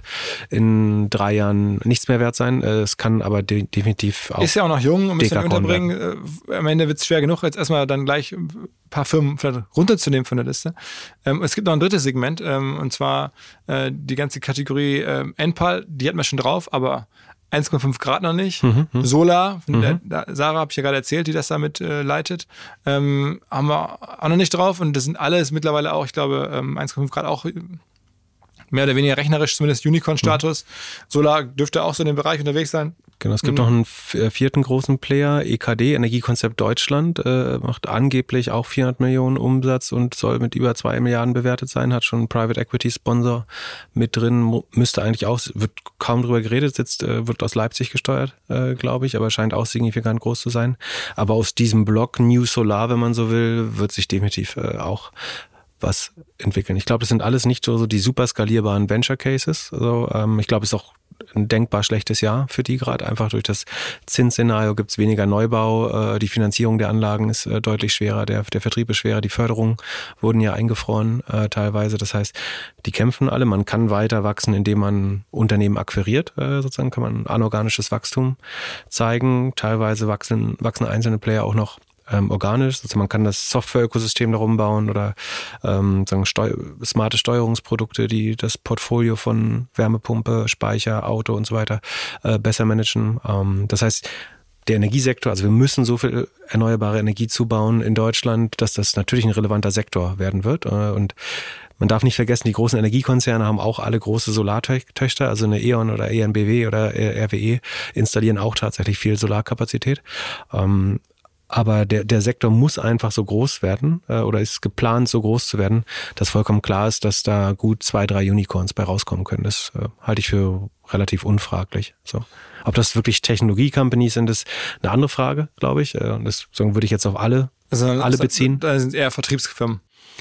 in drei Jahren nichts mehr wert sein. Es kann aber de- definitiv auch. Ist ja auch noch jung, müssen wir Dekakorn unterbringen. Am Ende wird es schwer genug. Jetzt erstmal dann gleich ein paar Firmen vielleicht runterzunehmen von der Liste. Ähm, es gibt noch ein drittes Segment, ähm, und zwar äh, die ganze Kategorie ähm, Enpal, die hatten wir schon drauf, aber eins Komma fünf Grad noch nicht. Mhm, Solar, von mhm. der, der Sarah habe ich ja gerade erzählt, die das damit äh, leitet, ähm, haben wir auch noch nicht drauf und das sind alles mittlerweile auch, ich glaube, ähm, eins Komma fünf Grad auch mehr oder weniger rechnerisch, zumindest Unicorn-Status. Mhm. Solar dürfte auch so in dem Bereich unterwegs sein. Genau, es gibt mhm. noch einen vierten großen Player, E K D, Energiekonzept Deutschland, äh, macht angeblich auch vierhundert Millionen Umsatz und soll mit über zwei Milliarden bewertet sein, hat schon einen Private Equity Sponsor mit drin, müsste eigentlich auch, wird kaum drüber geredet, sitzt, äh, wird aus Leipzig gesteuert, äh, glaube ich, aber scheint auch signifikant groß zu sein. Aber aus diesem Block New Solar, wenn man so will, wird sich definitiv äh, auch was entwickeln. Ich glaube, das sind alles nicht so, so die super skalierbaren Venture Cases. Also, ähm, ich glaube, es ist auch ein denkbar schlechtes Jahr für die gerade. Einfach durch das Zinsszenario gibt es weniger Neubau. Äh, die Finanzierung der Anlagen ist äh, deutlich schwerer. Der, der Vertrieb ist schwerer. Die Förderungen wurden ja eingefroren äh, teilweise. Das heißt, die kämpfen alle. Man kann weiter wachsen, indem man Unternehmen akquiriert. Äh, sozusagen kann man anorganisches Wachstum zeigen. Teilweise wachsen, wachsen einzelne Player auch noch Ähm, organisch, also man kann das Software-Ökosystem darum bauen oder ähm, sagen Steu- smarte Steuerungsprodukte, die das Portfolio von Wärmepumpe, Speicher, Auto und so weiter äh, besser managen. Ähm, das heißt, der Energiesektor, also wir müssen so viel erneuerbare Energie zubauen in Deutschland, dass das natürlich ein relevanter Sektor werden wird. Äh, und man darf nicht vergessen, die großen Energiekonzerne haben auch alle große Solartöchter, also eine E.ON oder E N B W oder R W E installieren auch tatsächlich viel Solarkapazität. Ähm, Aber der, der Sektor muss einfach so groß werden äh, oder ist geplant, so groß zu werden, dass vollkommen klar ist, dass da gut zwei, drei Unicorns bei rauskommen können. Das äh, halte ich für relativ unfraglich. So. Ob das wirklich Technologie-Companies sind, ist eine andere Frage, glaube ich. Äh, das sagen, würde ich jetzt auf alle, also, alle beziehen. Da sind eher Vertriebsfirmen.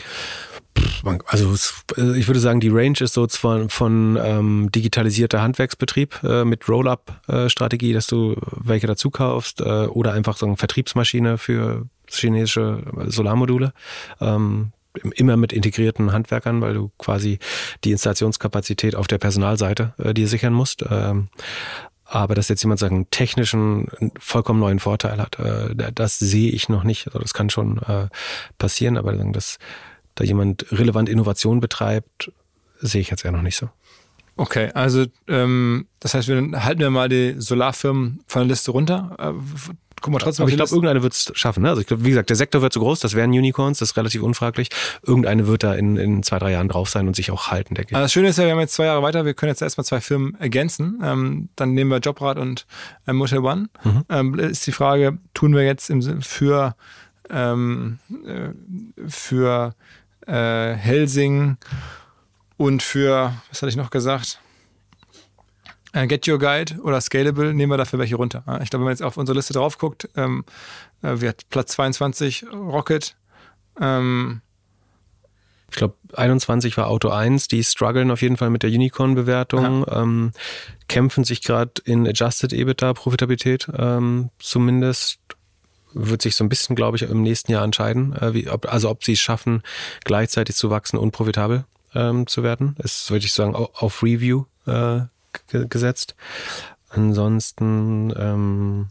Also ich würde sagen, die Range ist so von, von ähm, digitalisierter Handwerksbetrieb äh, mit Roll-up-Strategie, dass du welche dazu kaufst äh, oder einfach so eine Vertriebsmaschine für chinesische Solarmodule. Ähm, immer mit integrierten Handwerkern, weil du quasi die Installationskapazität auf der Personalseite äh, dir sichern musst. Ähm, aber dass jetzt jemand sagen, technischen, vollkommen neuen Vorteil hat, äh, das sehe ich noch nicht. Also das kann schon äh, passieren, aber das da jemand relevant Innovation betreibt, sehe ich jetzt eher noch nicht so. Okay, also ähm, das heißt, wir halten wir mal die Solarfirmen von der Liste runter. Äh, guck mal trotzdem. Aber ich glaube, irgendeine wird es schaffen. Ne? Also ich glaube, wie gesagt, der Sektor wird so groß, das wären Unicorns, das ist relativ unfraglich. Irgendeine wird da in, in zwei, drei Jahren drauf sein und sich auch halten, denke ich. Also das Schöne ist ja, wir haben jetzt zwei Jahre weiter, wir können jetzt erstmal zwei Firmen ergänzen. Ähm, dann nehmen wir Jobrad und äh, Motel One. Mhm. Ähm, ist die Frage, tun wir jetzt im, für, ähm, äh, für Äh, Helsing und für, was hatte ich noch gesagt? Äh, Get Your Guide oder Scalable, nehmen wir dafür welche runter. Ich glaube, wenn man jetzt auf unsere Liste drauf guckt, ähm, äh, wir hat Platz zweiundzwanzig Rocket. Ähm, ich glaube, einundzwanzig war Auto eins, die strugglen auf jeden Fall mit der Unicorn-Bewertung, ähm, kämpfen sich gerade in Adjusted EBITDA, Profitabilität ähm, zumindest. Wird sich so ein bisschen, glaube ich, im nächsten Jahr entscheiden, äh, wie, ob, also ob sie es schaffen, gleichzeitig zu wachsen und profitabel ähm, zu werden. Ist, würde ich sagen, auf Review äh, g- gesetzt. Ansonsten ähm,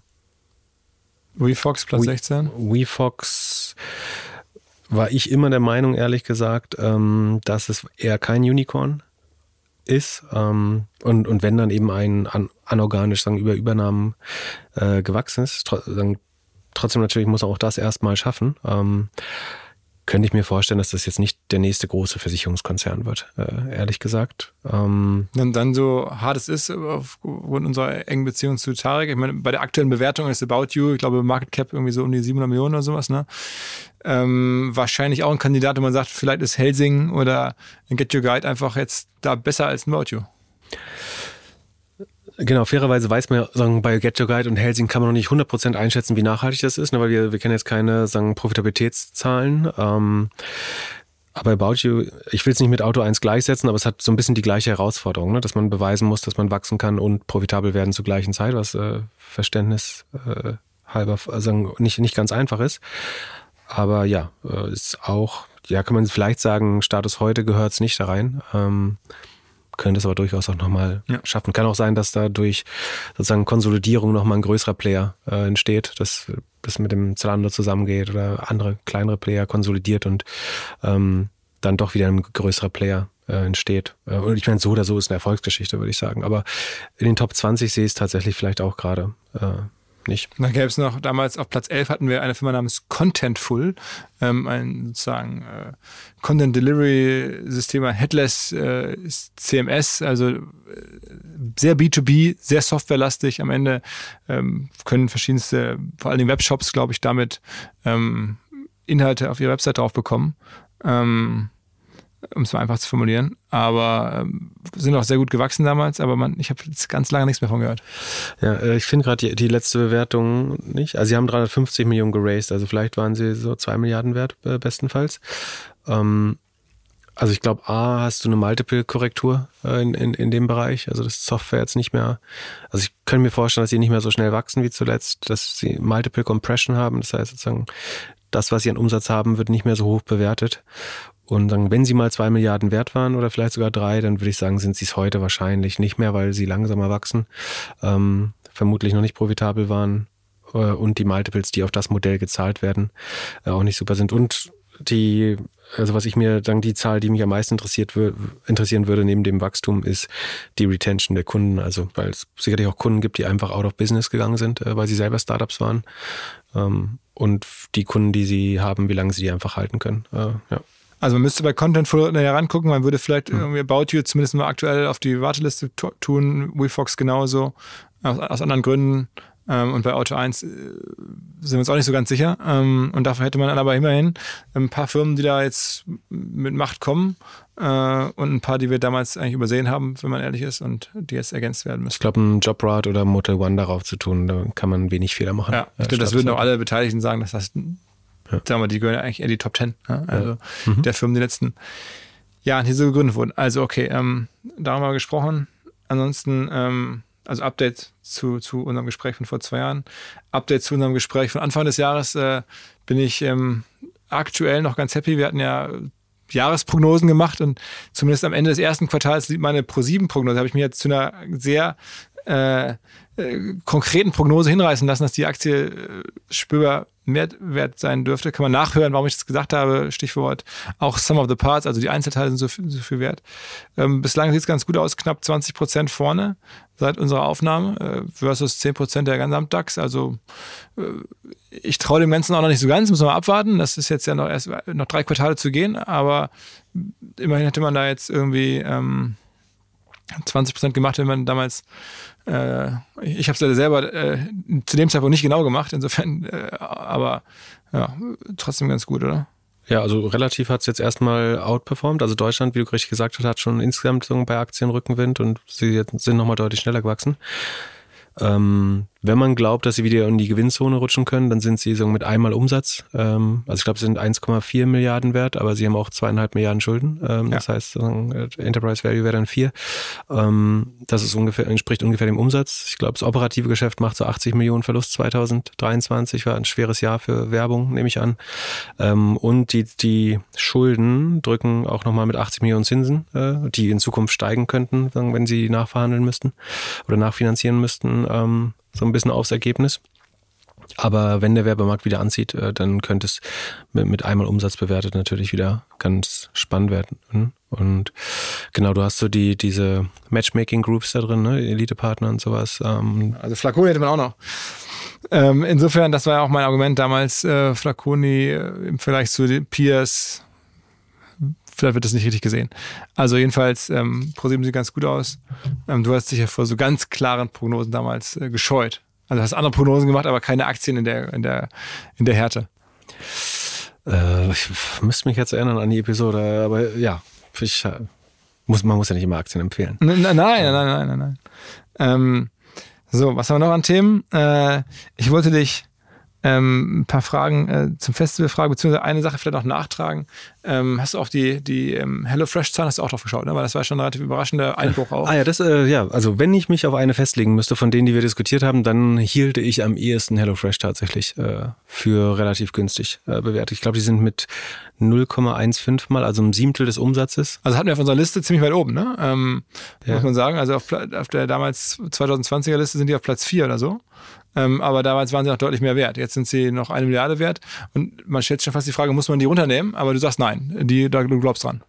WeFox Platz We, sechzehn. WeFox war ich immer der Meinung, ehrlich gesagt, ähm, dass es eher kein Unicorn ist ähm, und, und wenn dann eben ein an, anorganisch sagen, über Übernahmen äh, gewachsen ist, tr- sagen, trotzdem natürlich muss er auch das erstmal schaffen. Ähm, könnte ich mir vorstellen, dass das jetzt nicht der nächste große Versicherungskonzern wird, äh, ehrlich gesagt. Ähm, dann, dann so hart es ist, aufgrund unserer engen Beziehung zu Tarek, ich meine, bei der aktuellen Bewertung ist About You, ich glaube Market Cap irgendwie so um die siebenhundert Millionen oder sowas, ne? Ähm, wahrscheinlich auch ein Kandidat, wo man sagt, vielleicht ist Helsing oder Get Your Guide einfach jetzt da besser als ein About You. Genau, fairerweise weiß man ja, sagen, bei Get Your Guide und Helsing kann man noch nicht hundert Prozent einschätzen, wie nachhaltig das ist, ne, weil wir, wir kennen jetzt keine sagen, Profitabilitätszahlen. Ähm, aber About You, ich will es nicht mit Auto eins gleichsetzen, aber es hat so ein bisschen die gleiche Herausforderung, ne, dass man beweisen muss, dass man wachsen kann und profitabel werden zur gleichen Zeit, was äh, Verständnis äh, halber also nicht, nicht ganz einfach ist. Aber ja, äh, ist auch, ja, kann man vielleicht sagen, Status heute gehört es nicht da rein. Ähm, könnte es aber durchaus auch nochmal ja. schaffen. Kann auch sein, dass da durch sozusagen Konsolidierung nochmal ein größerer Player äh, entsteht, dass das mit dem Zalando zusammengeht oder andere kleinere Player konsolidiert und ähm, dann doch wieder ein größerer Player äh, entsteht. Äh, und ich meine, so oder so ist eine Erfolgsgeschichte, würde ich sagen. Aber in den Top zwanzig sehe ich es tatsächlich vielleicht auch gerade äh, nicht. Dann gäbe es noch, damals auf Platz elf hatten wir eine Firma namens Contentful, ähm, ein sozusagen äh, Content Delivery System, ein Headless äh, C M S, also äh, sehr B zwei B, sehr softwarelastig. Am Ende ähm, können verschiedenste, vor allem Webshops, glaube ich, damit ähm, Inhalte auf ihre Website drauf bekommen. Ähm, um es mal einfach zu formulieren, aber ähm, sind auch sehr gut gewachsen damals, aber man, ich habe jetzt ganz lange nichts mehr von gehört. Ja, äh, ich finde gerade die, die letzte Bewertung nicht, also sie haben dreihundertfünfzig Millionen geraced, also vielleicht waren sie so zwei Milliarden wert, äh, bestenfalls. Ähm, also ich glaube, A, hast du eine Multiple-Korrektur äh, in, in, in dem Bereich, also das Software jetzt nicht mehr, also ich könnte mir vorstellen, dass sie nicht mehr so schnell wachsen wie zuletzt, dass sie Multiple Compression haben, das heißt sozusagen, das, was sie an Umsatz haben, wird nicht mehr so hoch bewertet. Und dann, wenn sie mal zwei Milliarden wert waren oder vielleicht sogar drei, dann würde ich sagen, sind sie es heute wahrscheinlich nicht mehr, weil sie langsamer wachsen, ähm, vermutlich noch nicht profitabel waren äh, und die Multiples, die auf das Modell gezahlt werden, äh, auch nicht super sind. Und die, also was ich mir sagen, die Zahl, die mich am meisten interessiert wür- interessieren würde neben dem Wachstum, ist die Retention der Kunden. Also weil es sicherlich auch Kunden gibt, die einfach out of business gegangen sind, äh, weil sie selber Startups waren. Ähm, und die Kunden, die sie haben, wie lange sie die einfach halten können. Äh, ja. Also man müsste bei Contentful näher rangucken, man würde vielleicht hm. irgendwie About You zumindest mal aktuell auf die Warteliste t- tun, WeFox genauso, aus, aus anderen Gründen. Ähm, und bei Auto eins äh, sind wir uns auch nicht so ganz sicher. Ähm, und dafür hätte man dann aber immerhin ein paar Firmen, die da jetzt mit Macht kommen äh, und ein paar, die wir damals eigentlich übersehen haben, wenn man ehrlich ist, und die jetzt ergänzt werden müssen. Ich glaube, ein Jobrad oder Motel One darauf zu tun, da kann man wenig Fehler machen. Ja, ich glaube, das würden auch alle Beteiligten sagen, dass das Ja. Sagen wir, die gehören eigentlich eher die Top Ten, ja? Also ja. Mhm. der Firmen, die letzten Jahren hier so gegründet wurden. Also okay, ähm, darüber haben wir gesprochen. Ansonsten, ähm, also Update zu, zu unserem Gespräch von vor zwei Jahren. Update zu unserem Gespräch von Anfang des Jahres äh, bin ich ähm, aktuell noch ganz happy. Wir hatten ja Jahresprognosen gemacht und zumindest am Ende des ersten Quartals sieht meine Pro sieben Prognose, habe ich mir jetzt zu einer sehr äh, äh, konkreten Prognose hinreißen lassen, dass die Aktie äh, spürbar mehr wert sein dürfte. Kann man nachhören, warum ich das gesagt habe. Stichwort auch Sum of the Parts, also die Einzelteile sind so viel, so viel wert. Ähm, bislang sieht es ganz gut aus, knapp zwanzig Prozent vorne seit unserer Aufnahme äh, versus zehn Prozent der Gesamtdax. Also äh, ich traue dem Ganzen auch noch nicht so ganz, muss man mal abwarten. Das ist jetzt ja noch erst noch drei Quartale zu gehen, aber immerhin hätte man da jetzt irgendwie ähm, zwanzig Prozent gemacht, wenn man damals äh, ich habe es selber äh, zu dem Zeitpunkt nicht genau gemacht, insofern, äh, aber ja, trotzdem ganz gut, oder? Ja, also relativ hat es jetzt erstmal outperformed. Also Deutschland, wie du richtig gesagt hast, hat schon insgesamt so bei Aktien Rückenwind und sie sind nochmal deutlich schneller gewachsen. Ähm, wenn man glaubt, dass sie wieder in die Gewinnzone rutschen können, dann sind sie so mit einmal Umsatz. Ähm, also ich glaube, sie sind eins Komma vier Milliarden wert, aber sie haben auch zweieinhalb Milliarden Schulden. Ähm, ja. Das heißt, Enterprise Value wäre dann vier. Ähm, das ist ungefähr, entspricht ungefähr dem Umsatz. Ich glaube, das operative Geschäft macht so achtzig Millionen Verlust zwanzig dreiundzwanzig. War ein schweres Jahr für Werbung, nehme ich an. Ähm, und die, die Schulden drücken auch nochmal mit achtzig Millionen Zinsen, äh, die in Zukunft steigen könnten, wenn sie nachverhandeln müssten oder nachfinanzieren müssten. Ähm, so ein bisschen aufs Ergebnis. Aber wenn der Werbemarkt wieder anzieht, äh, dann könnte es mit, mit einmal Umsatz bewertet natürlich wieder ganz spannend werden. Und genau, du hast so die diese Matchmaking-Groups da drin, ne? Elite-Partner und sowas. Ähm. Also Flaconi hätte man auch noch. Ähm, insofern, das war ja auch mein Argument damals, äh, Flaconi äh, im Vergleich zu den Peers, vielleicht wird das nicht richtig gesehen. Also jedenfalls, ähm, ProSieben sieht ganz gut aus. Ähm, du hast dich ja vor so ganz klaren Prognosen damals äh, gescheut. Also hast andere Prognosen gemacht, aber keine Aktien in der, in der, in der Härte. Äh, ich müsste mich jetzt erinnern an die Episode, aber ja, ich, äh, muss, man muss ja nicht immer Aktien empfehlen. Nein, nein, nein, nein, nein, nein. Ähm, so, was haben wir noch an Themen? Äh, ich wollte dich Ähm, ein paar Fragen äh, zum Festival fragen, beziehungsweise eine Sache vielleicht noch nachtragen. Ähm, hast du auf die, die ähm, HelloFresh-Zahlen hast du auch drauf geschaut, ne? Weil das war schon ein relativ überraschender Einbruch auch. Ah ja, das, äh, ja, also wenn ich mich auf eine festlegen müsste, von denen, die wir diskutiert haben, dann hielte ich am ehesten HelloFresh tatsächlich äh, für relativ günstig äh, bewertet. Ich glaube, die sind mit null Komma fünfzehn mal, also ein Siebtel des Umsatzes. Also hatten wir auf unserer Liste ziemlich weit oben, ne? Ähm, ja. Muss man sagen. Also auf, auf der damals zwanzig zwanziger Liste sind die auf Platz vier oder so. Ähm, aber damals waren sie noch deutlich mehr wert. Jetzt sind sie noch eine Milliarde wert. Und man stellt schon fast die Frage, muss man die runternehmen? Aber du sagst nein, die, da, du glaubst dran.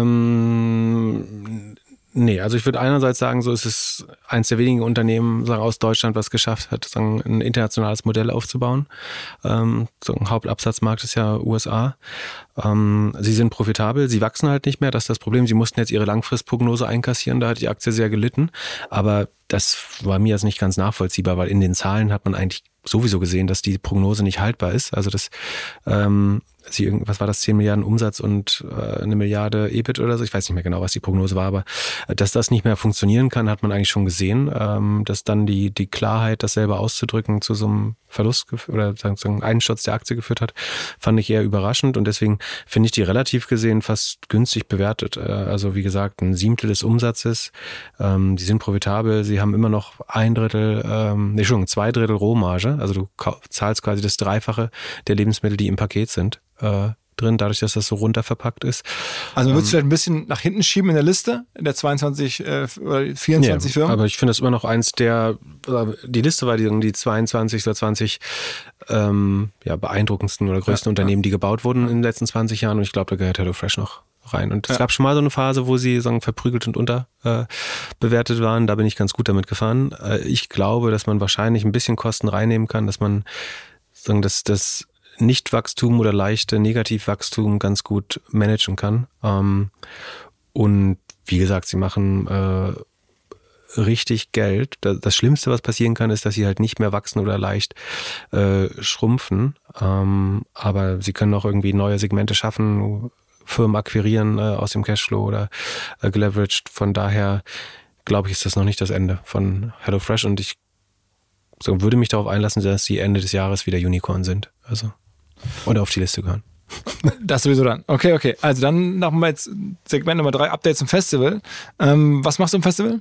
Ähm, nee, also ich würde einerseits sagen, so ist es eines der wenigen Unternehmen sagen, aus Deutschland, was geschafft hat, sagen, ein internationales Modell aufzubauen. Ähm, so ein Hauptabsatzmarkt ist ja U S A. Ähm, sie sind profitabel, sie wachsen halt nicht mehr, das ist das Problem. Sie mussten jetzt ihre Langfristprognose einkassieren, da hat die Aktie sehr gelitten. Aber das war mir jetzt nicht ganz nachvollziehbar, weil in den Zahlen hat man eigentlich sowieso gesehen, dass die Prognose nicht haltbar ist. Also das, ähm, sie, was war das, zehn Milliarden Umsatz und äh, eine Milliarde E B I T oder so, ich weiß nicht mehr genau, was die Prognose war, aber dass das nicht mehr funktionieren kann, hat man eigentlich schon gesehen. Ähm, dass dann die, die Klarheit, das selber auszudrücken, zu so einem Verlust oder sozusagen Einsturz der Aktie geführt hat, fand ich eher überraschend und deswegen finde ich die relativ gesehen fast günstig bewertet. Also wie gesagt, ein Siebtel des Umsatzes, ähm, die sind profitabel, sie haben immer noch ein Drittel, ähm, nee, schon zwei Drittel Rohmarge, also du zahlst quasi das Dreifache der Lebensmittel, die im Paket sind, äh, drin, dadurch, dass das so runterverpackt ist. Also man würde es vielleicht ein bisschen nach hinten schieben in der Liste, in der zweiundzwanzig äh, oder vierundzwanzig ja, Firmen. Aber ich finde das immer noch eins der, die Liste war die, die zweiundzwanzig oder zwanzig ähm, ja, beeindruckendsten oder größten ja, Unternehmen, ja. die gebaut wurden in den letzten zwanzig Jahren und ich glaube, da gehört HelloFresh noch rein. Und es ja. gab schon mal so eine Phase, wo sie sagen, verprügelt und unterbewertet äh, waren. Da bin ich ganz gut damit gefahren. Äh, ich glaube, dass man wahrscheinlich ein bisschen Kosten reinnehmen kann, dass man sagen, dass das Nichtwachstum oder leichte Negativwachstum ganz gut managen kann. Ähm, und wie gesagt, sie machen äh, richtig Geld. Das Schlimmste, was passieren kann, ist, dass sie halt nicht mehr wachsen oder leicht äh, schrumpfen. Ähm, aber sie können auch irgendwie neue Segmente schaffen, Firmen akquirieren äh, aus dem Cashflow oder äh, geleveraged. Von daher glaube ich, ist das noch nicht das Ende von HelloFresh und ich so, würde mich darauf einlassen, dass sie Ende des Jahres wieder Unicorn sind. Also oder auf die Liste gehören. Das sowieso dann. Okay, okay. Also dann machen wir jetzt Segment Nummer drei, Update zum Festival. Ähm, was machst du im Festival?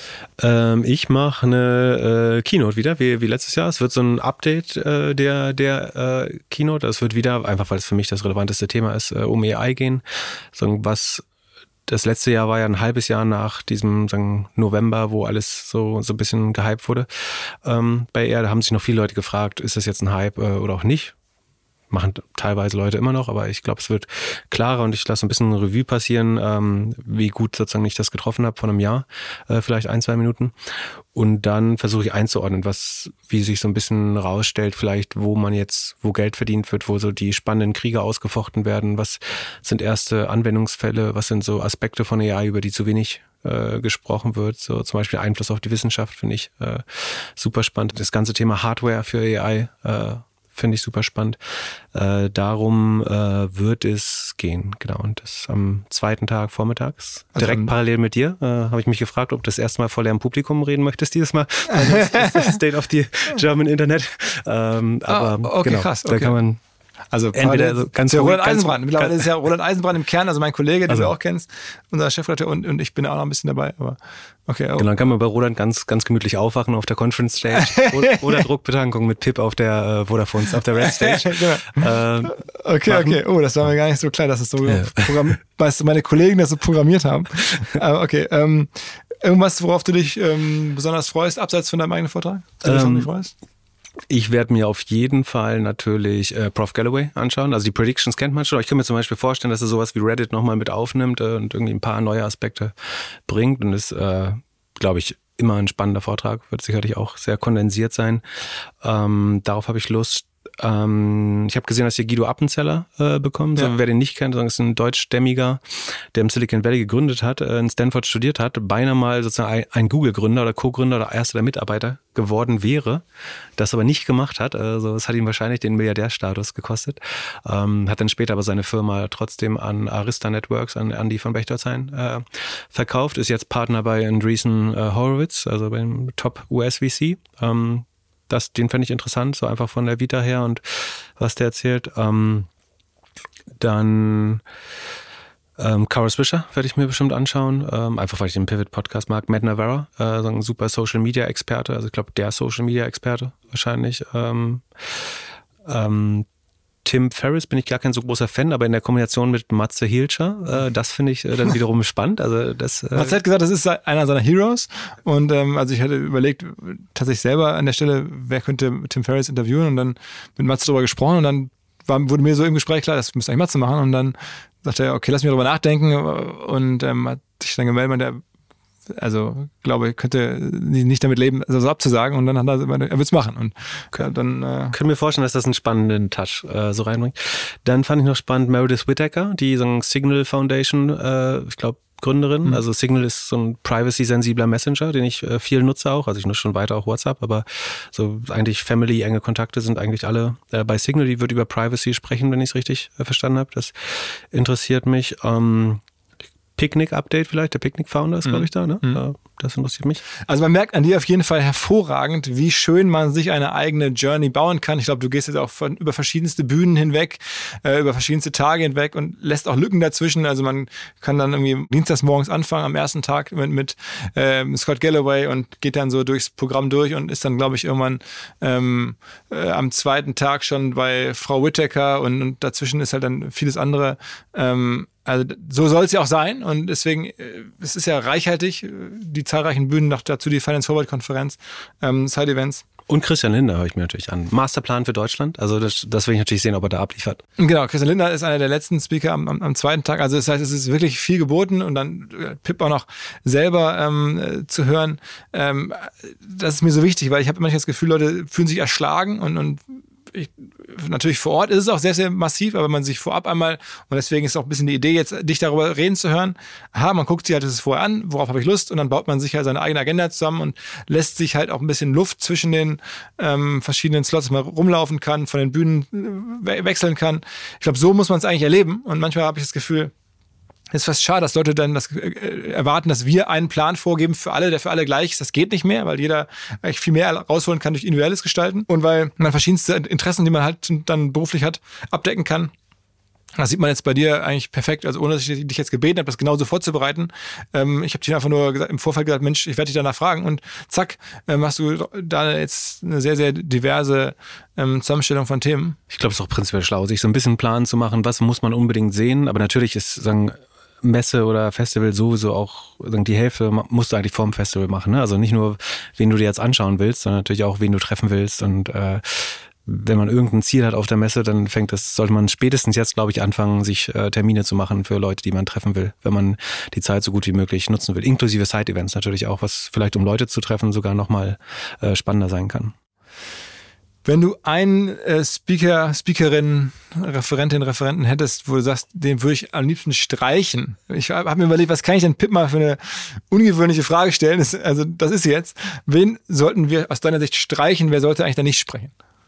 Ähm, ich mache eine äh, Keynote wieder, wie, wie letztes Jahr. Es wird so ein Update äh, der, der äh, Keynote. Es wird wieder, einfach weil es für mich das relevanteste Thema ist, äh, um A I gehen. So, was das letzte Jahr war ja ein halbes Jahr nach diesem sagen, November, wo alles so, so ein bisschen gehypt wurde. Ähm, bei A I, da haben sich noch viele Leute gefragt, ist das jetzt ein Hype äh, oder auch nicht? Machen teilweise Leute immer noch, aber ich glaube, es wird klarer und ich lasse ein bisschen Revue passieren, ähm, wie gut sozusagen ich das getroffen habe vor einem Jahr, äh, vielleicht ein, zwei Minuten. Und dann versuche ich einzuordnen, was, wie sich so ein bisschen rausstellt, vielleicht, wo man jetzt, wo Geld verdient wird, wo so die spannenden Kriege ausgefochten werden, was sind erste Anwendungsfälle, was sind so Aspekte von A I, über die zu wenig äh, gesprochen wird, so zum Beispiel Einfluss auf die Wissenschaft, finde ich äh, super spannend. Das ganze Thema Hardware für A I, äh, finde ich super spannend. Äh, darum äh, wird es gehen, genau. Und das am zweiten Tag vormittags, also direkt parallel mit dir, äh, habe ich mich gefragt, ob du das erste Mal vor leerem Publikum reden möchtest dieses Mal. Also das ist das State of the German Internet. Ähm, aber ah, okay, genau, krass. Okay. Da kann man also entweder so ganz ja ruhig, Roland Eisenbrand. Mittlerweile ist ja Roland Eisenbrand im Kern, also mein Kollege, den also, du auch kennst, unser Chefredakteur und, und ich bin auch noch ein bisschen dabei. Aber okay. Oh. Genau, dann kann man bei Roland ganz, ganz gemütlich aufwachen auf der Conference Stage oder, oder Druckbetankung mit Pip auf der äh, Vodafone, auf der Red Stage. Genau. äh, okay, machen. okay. Oh, das war mir gar nicht so klar, dass es so ja. programmiert, weißt du, meine Kollegen das so programmiert haben. Aber okay. Ähm, irgendwas, worauf du dich ähm, besonders freust, abseits von deinem eigenen Vortrag? Du dich ähm, nicht freust? Ich werde mir auf jeden Fall natürlich äh, Prof Galloway anschauen. Also die Predictions kennt man schon. Aber ich kann mir zum Beispiel vorstellen, dass er sowas wie Reddit nochmal mit aufnimmt äh, und irgendwie ein paar neue Aspekte bringt. Und ist, äh, glaube ich, immer ein spannender Vortrag. Wird sicherlich auch sehr kondensiert sein. Ähm, darauf habe ich Lust. Ähm, ich habe gesehen, dass hier Guido Appenzeller äh, bekommen. Ja. So, wer den nicht kennt, ist ein deutschstämmiger, der im Silicon Valley gegründet hat, äh, in Stanford studiert hat, beinahe mal sozusagen ein, ein Google-Gründer oder Co-Gründer oder erster der Mitarbeiter geworden wäre, das aber nicht gemacht hat. Also es hat ihm wahrscheinlich den Milliardärstatus gekostet. Ähm, hat dann später aber seine Firma trotzdem an Arista Networks, an, an die von Bechtolsheim äh, verkauft, ist jetzt Partner bei Andreessen äh, Horowitz, also beim Top-U S V C. Ähm, das, den fände ich interessant, so einfach von der Vita her und was der erzählt. Ähm, dann ähm, Kara Swisher werde ich mir bestimmt anschauen, ähm, einfach weil ich den Pivot-Podcast mag. Matt Navarra, äh, so ein super Social-Media-Experte, also ich glaube der Social-Media-Experte wahrscheinlich. Ähm, ähm, Tim Ferriss bin ich gar kein so großer Fan, aber in der Kombination mit Matze Hilscher, äh, das finde ich äh, dann wiederum spannend. Also das, äh Matze hat gesagt, das ist einer seiner Heroes und ähm, also ich hatte überlegt, tatsächlich selber an der Stelle, wer könnte Tim Ferriss interviewen und dann mit Matze darüber gesprochen und dann war, wurde mir so im Gespräch klar, das müsste eigentlich Matze machen und dann sagte er, okay, lass mich darüber nachdenken und ähm, hat sich dann gemeldet, der also glaube ich, könnte nicht damit leben, also so abzusagen und dann hat er, er wird es machen. Und ja, dann äh können mir vorstellen, dass das einen spannenden Touch äh, so reinbringt. Dann fand ich noch spannend Meredith Whittaker, die so ein Signal Foundation, äh, ich glaube, Gründerin. Mhm. Also Signal ist so ein privacy-sensibler Messenger, den ich äh, viel nutze auch. Also ich nutze schon weiter auch WhatsApp, aber so eigentlich Family, enge Kontakte sind eigentlich alle äh, bei Signal. Die wird über Privacy sprechen, wenn ich es richtig äh, verstanden habe. Das interessiert mich. Ähm, Picnic-Update vielleicht, der Picnic-Founder ist, mhm. glaube ich, da, ne? Mhm. Das interessiert mich. Also man merkt an dir auf jeden Fall hervorragend, wie schön man sich eine eigene Journey bauen kann. Ich glaube, du gehst jetzt auch von, über verschiedenste Bühnen hinweg, äh, über verschiedenste Tage hinweg und lässt auch Lücken dazwischen. Also man kann dann irgendwie dienstags morgens anfangen, am ersten Tag mit, mit ähm, Scott Galloway und geht dann so durchs Programm durch und ist dann, glaube ich, irgendwann ähm, äh, am zweiten Tag schon bei Frau Whittaker und, und dazwischen ist halt dann vieles andere. Ähm, Also so soll es ja auch sein und deswegen, es ist ja reichhaltig, die zahlreichen Bühnen, noch dazu die Finance Forward Konferenz, ähm, Side-Events. Und Christian Lindner höre ich mir natürlich an. Masterplan für Deutschland, also das, das will ich natürlich sehen, ob er da abliefert. Genau, Christian Lindner ist einer der letzten Speaker am, am, am zweiten Tag, also das heißt, es ist wirklich viel geboten und dann Pip auch noch selber ähm, zu hören, ähm, das ist mir so wichtig, weil ich habe immer das Gefühl, Leute fühlen sich erschlagen und, und Ich, natürlich vor Ort ist es auch sehr, sehr massiv, aber man sich vorab einmal, und deswegen ist auch ein bisschen die Idee, jetzt dich darüber reden zu hören, aha, man guckt sich halt das vorher an, worauf habe ich Lust, und dann baut man sich halt seine eigene Agenda zusammen und lässt sich halt auch ein bisschen Luft zwischen den ähm, verschiedenen Slots, dass man rumlaufen kann, von den Bühnen we- wechseln kann. Ich glaube, so muss man es eigentlich erleben und manchmal habe ich das Gefühl, es ist fast schade, dass Leute dann das äh, erwarten, dass wir einen Plan vorgeben für alle, der für alle gleich ist. Das geht nicht mehr, weil jeder eigentlich viel mehr rausholen kann durch individuelles Gestalten und weil man verschiedenste Interessen, die man halt dann beruflich hat, abdecken kann. Das sieht man jetzt bei dir eigentlich perfekt, also ohne dass ich dich jetzt gebeten habe, das genauso vorzubereiten. Ähm, ich habe dir einfach nur gesagt, im Vorfeld gesagt, Mensch, ich werde dich danach fragen und zack, ähm, hast du da jetzt eine sehr, sehr diverse ähm, Zusammenstellung von Themen. Ich glaube, es ist auch prinzipiell schlau, sich so ein bisschen einen Plan zu machen, was muss man unbedingt sehen, aber natürlich ist, sagen, Messe oder Festival sowieso auch, die Hälfte musst du eigentlich vorm Festival machen, ne? Also nicht nur, wen du dir jetzt anschauen willst, sondern natürlich auch, wen du treffen willst und äh, wenn man irgendein Ziel hat auf der Messe, dann fängt das, sollte man spätestens jetzt, glaube ich, anfangen, sich äh, Termine zu machen für Leute, die man treffen will, wenn man die Zeit so gut wie möglich nutzen will. Inklusive Side-Events natürlich auch, was vielleicht, um Leute zu treffen, sogar nochmal äh, spannender sein kann. Wenn du einen äh, Speaker, Speakerin, Referentin, Referenten hättest, wo du sagst, den würde ich am liebsten streichen. Ich habe mir überlegt, was kann ich denn Pip mal für eine ungewöhnliche Frage stellen? Das, also das ist jetzt. Wen sollten wir aus deiner Sicht streichen? Wer sollte eigentlich da nicht sprechen?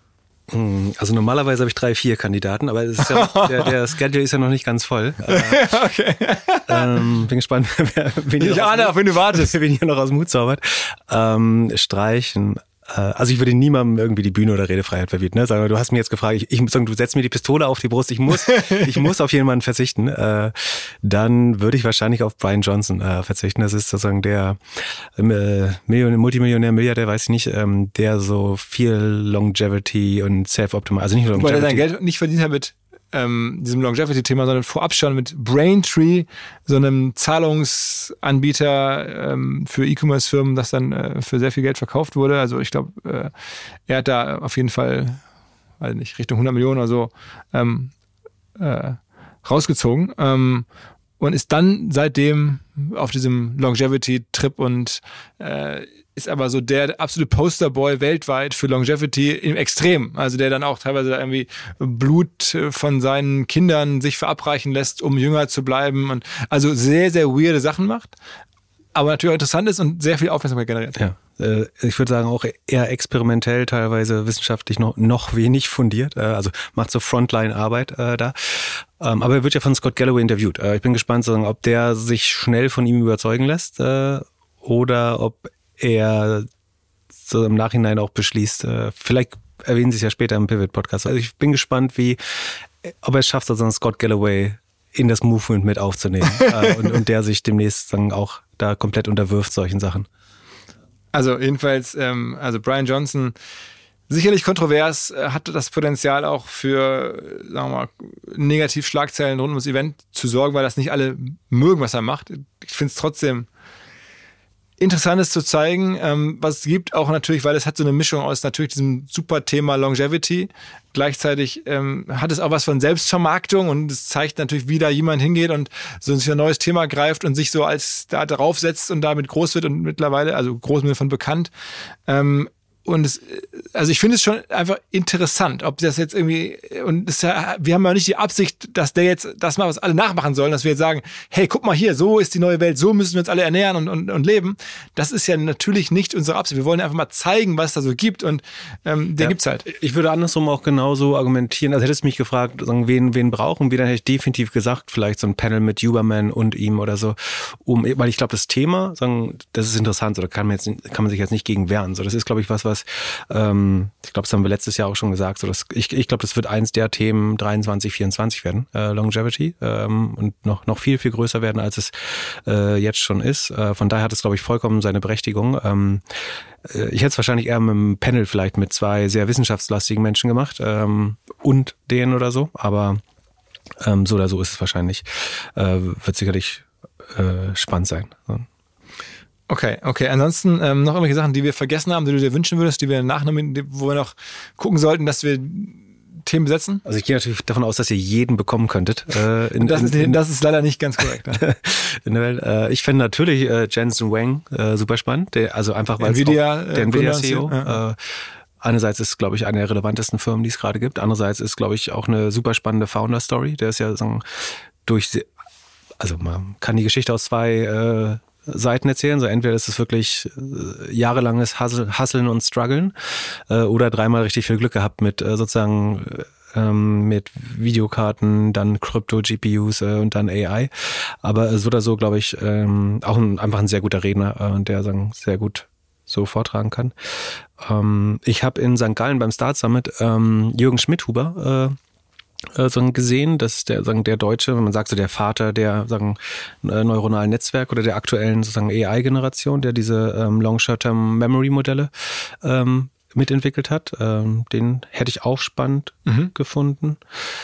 Also normalerweise habe ich drei, vier Kandidaten, aber es ist ja, der, der Schedule ist ja noch nicht ganz voll. Okay. Ähm, bin gespannt, wer, wen ich ahne, auf wen du wartest. Wen ihr noch aus dem Hut zaubert. Ähm, streichen. Also ich würde niemandem irgendwie die Bühne oder Redefreiheit verbieten. Ne? Sagen wir, du hast mir jetzt gefragt, ich, ich muss sagen, du setzt mir die Pistole auf die Brust, ich muss, ich muss auf jemanden verzichten. Äh, dann würde ich wahrscheinlich auf Brian Johnson äh, verzichten. Das ist sozusagen der äh, Million, Multimillionär, Milliardär, weiß ich nicht, ähm, der so viel Longevity und Self-Optimal, also nicht nur Longevity. Weil er sein Geld nicht verdient hat mit ähm, diesem Longevity-Thema, sondern vorab schon mit Braintree, so einem Zahlungsanbieter ähm, für E-Commerce-Firmen, das dann äh, für sehr viel Geld verkauft wurde. Also ich glaube, äh, er hat da auf jeden Fall, weiß nicht, Richtung hundert Millionen oder so ähm, äh, rausgezogen ähm, und ist dann seitdem auf diesem Longevity-Trip und äh, ist aber so der absolute Posterboy weltweit für Longevity im Extrem. Also der dann auch teilweise da irgendwie Blut von seinen Kindern sich verabreichen lässt, um jünger zu bleiben. Und also sehr, sehr weirde Sachen macht. Aber natürlich auch interessant ist und sehr viel Aufmerksamkeit generiert. Ja, äh, ich würde sagen auch eher experimentell, teilweise wissenschaftlich noch, noch wenig fundiert. Äh, also macht so Frontline-Arbeit äh, da. Ähm, aber er wird ja von Scott Galloway interviewt. Äh, ich bin gespannt, sagen, ob der sich schnell von ihm überzeugen lässt äh, oder ob er so im Nachhinein auch beschließt. Äh, vielleicht erwähnen Sie es ja später im Pivot-Podcast. Also ich bin gespannt, wie, ob er es schafft, sozusagen Scott Galloway in das Movement mit aufzunehmen äh, und, und der sich demnächst dann auch da komplett unterwirft solchen Sachen. Also jedenfalls, ähm, also Brian Johnson, sicherlich kontrovers, äh, hat das Potenzial auch für, sagen wir mal, Negativschlagzeilen rund ums Event zu sorgen, weil das nicht alle mögen, was er macht. Ich finde es trotzdem interessant, es zu zeigen, ähm, was es gibt, auch natürlich, weil es hat so eine Mischung aus natürlich diesem super Thema Longevity. Gleichzeitig ähm, hat es auch was von Selbstvermarktung und es zeigt natürlich, wie da jemand hingeht und so ein neues Thema greift und sich so als da draufsetzt und damit groß wird und mittlerweile, also groß mit von bekannt. Ähm, Und es, also ich finde es schon einfach interessant, ob das jetzt irgendwie, und es, wir haben ja nicht die Absicht, dass der jetzt das mal was alle nachmachen sollen, dass wir jetzt sagen, hey, guck mal hier, so ist die neue Welt, so müssen wir uns alle ernähren und, und, und leben. Das ist ja natürlich nicht unsere Absicht. Wir wollen einfach mal zeigen, was es da so gibt und ähm, der ja, gibt's halt. Ich würde andersrum auch genauso argumentieren, also hättest du mich gefragt, sagen, wen, wen brauchen wir, dann hätte ich definitiv gesagt, vielleicht so ein Panel mit Huberman und ihm oder so, um, weil ich glaube, das Thema, sagen, das ist interessant, so, da kann man, jetzt, kann man sich jetzt nicht gegen wehren. So, das ist, glaube ich, was, was Ähm, ich glaube, das haben wir letztes Jahr auch schon gesagt. So dass ich ich glaube, das wird eins der Themen dreiundzwanzig, vierundzwanzig werden, äh, Longevity, ähm, und noch noch viel, viel größer werden, als es äh, jetzt schon ist. Äh, von daher hat es, glaube ich, vollkommen seine Berechtigung. Ähm, äh, ich hätte es wahrscheinlich eher mit einem Panel vielleicht mit zwei sehr wissenschaftslastigen Menschen gemacht ähm, und denen oder so, aber ähm, so oder so ist es wahrscheinlich. Äh, wird sicherlich äh, spannend sein. So. Okay, okay. Ansonsten ähm, noch irgendwelche Sachen, die wir vergessen haben, die du dir wünschen würdest, die wir nachnehmen, wo wir noch gucken sollten, dass wir Themen besetzen? Also ich gehe natürlich davon aus, dass ihr jeden bekommen könntet. Äh, in, das, in, ist, in, das ist leider nicht ganz korrekt. Ne? in der Welt. Äh, ich finde natürlich äh, Jensen Huang äh, super spannend. Der, also einfach weil Nvidia, es auch, der äh, Nvidia C E O. Ja. Äh, einerseits ist, glaube ich, eine der relevantesten Firmen, die es gerade gibt. Andererseits ist, glaube ich, auch eine super spannende Founder-Story. Der ist ja sagen, durch, also man kann die Geschichte aus zwei äh, Seiten erzählen. So entweder ist es wirklich äh, jahrelanges Hustle, Hustlen und Struggeln äh, oder dreimal richtig viel Glück gehabt mit äh, sozusagen ähm, mit Videokarten, dann Krypto-G P Us äh, und dann A I. Aber äh, so oder so, glaube ich, ähm, auch ein, einfach ein sehr guter Redner äh, und der sagen, sehr gut so vortragen kann. Ähm, ich habe in Sankt Gallen beim Start Summit ähm, Jürgen Schmidhuber äh, So gesehen, dass der, sagen, der Deutsche, wenn man sagt, so der Vater der sagen, neuronalen Netzwerke oder der aktuellen sozusagen A I-Generation, der diese ähm, Long-Short-Term-Memory-Modelle ähm, mitentwickelt hat, ähm, den hätte ich auch spannend mhm. gefunden.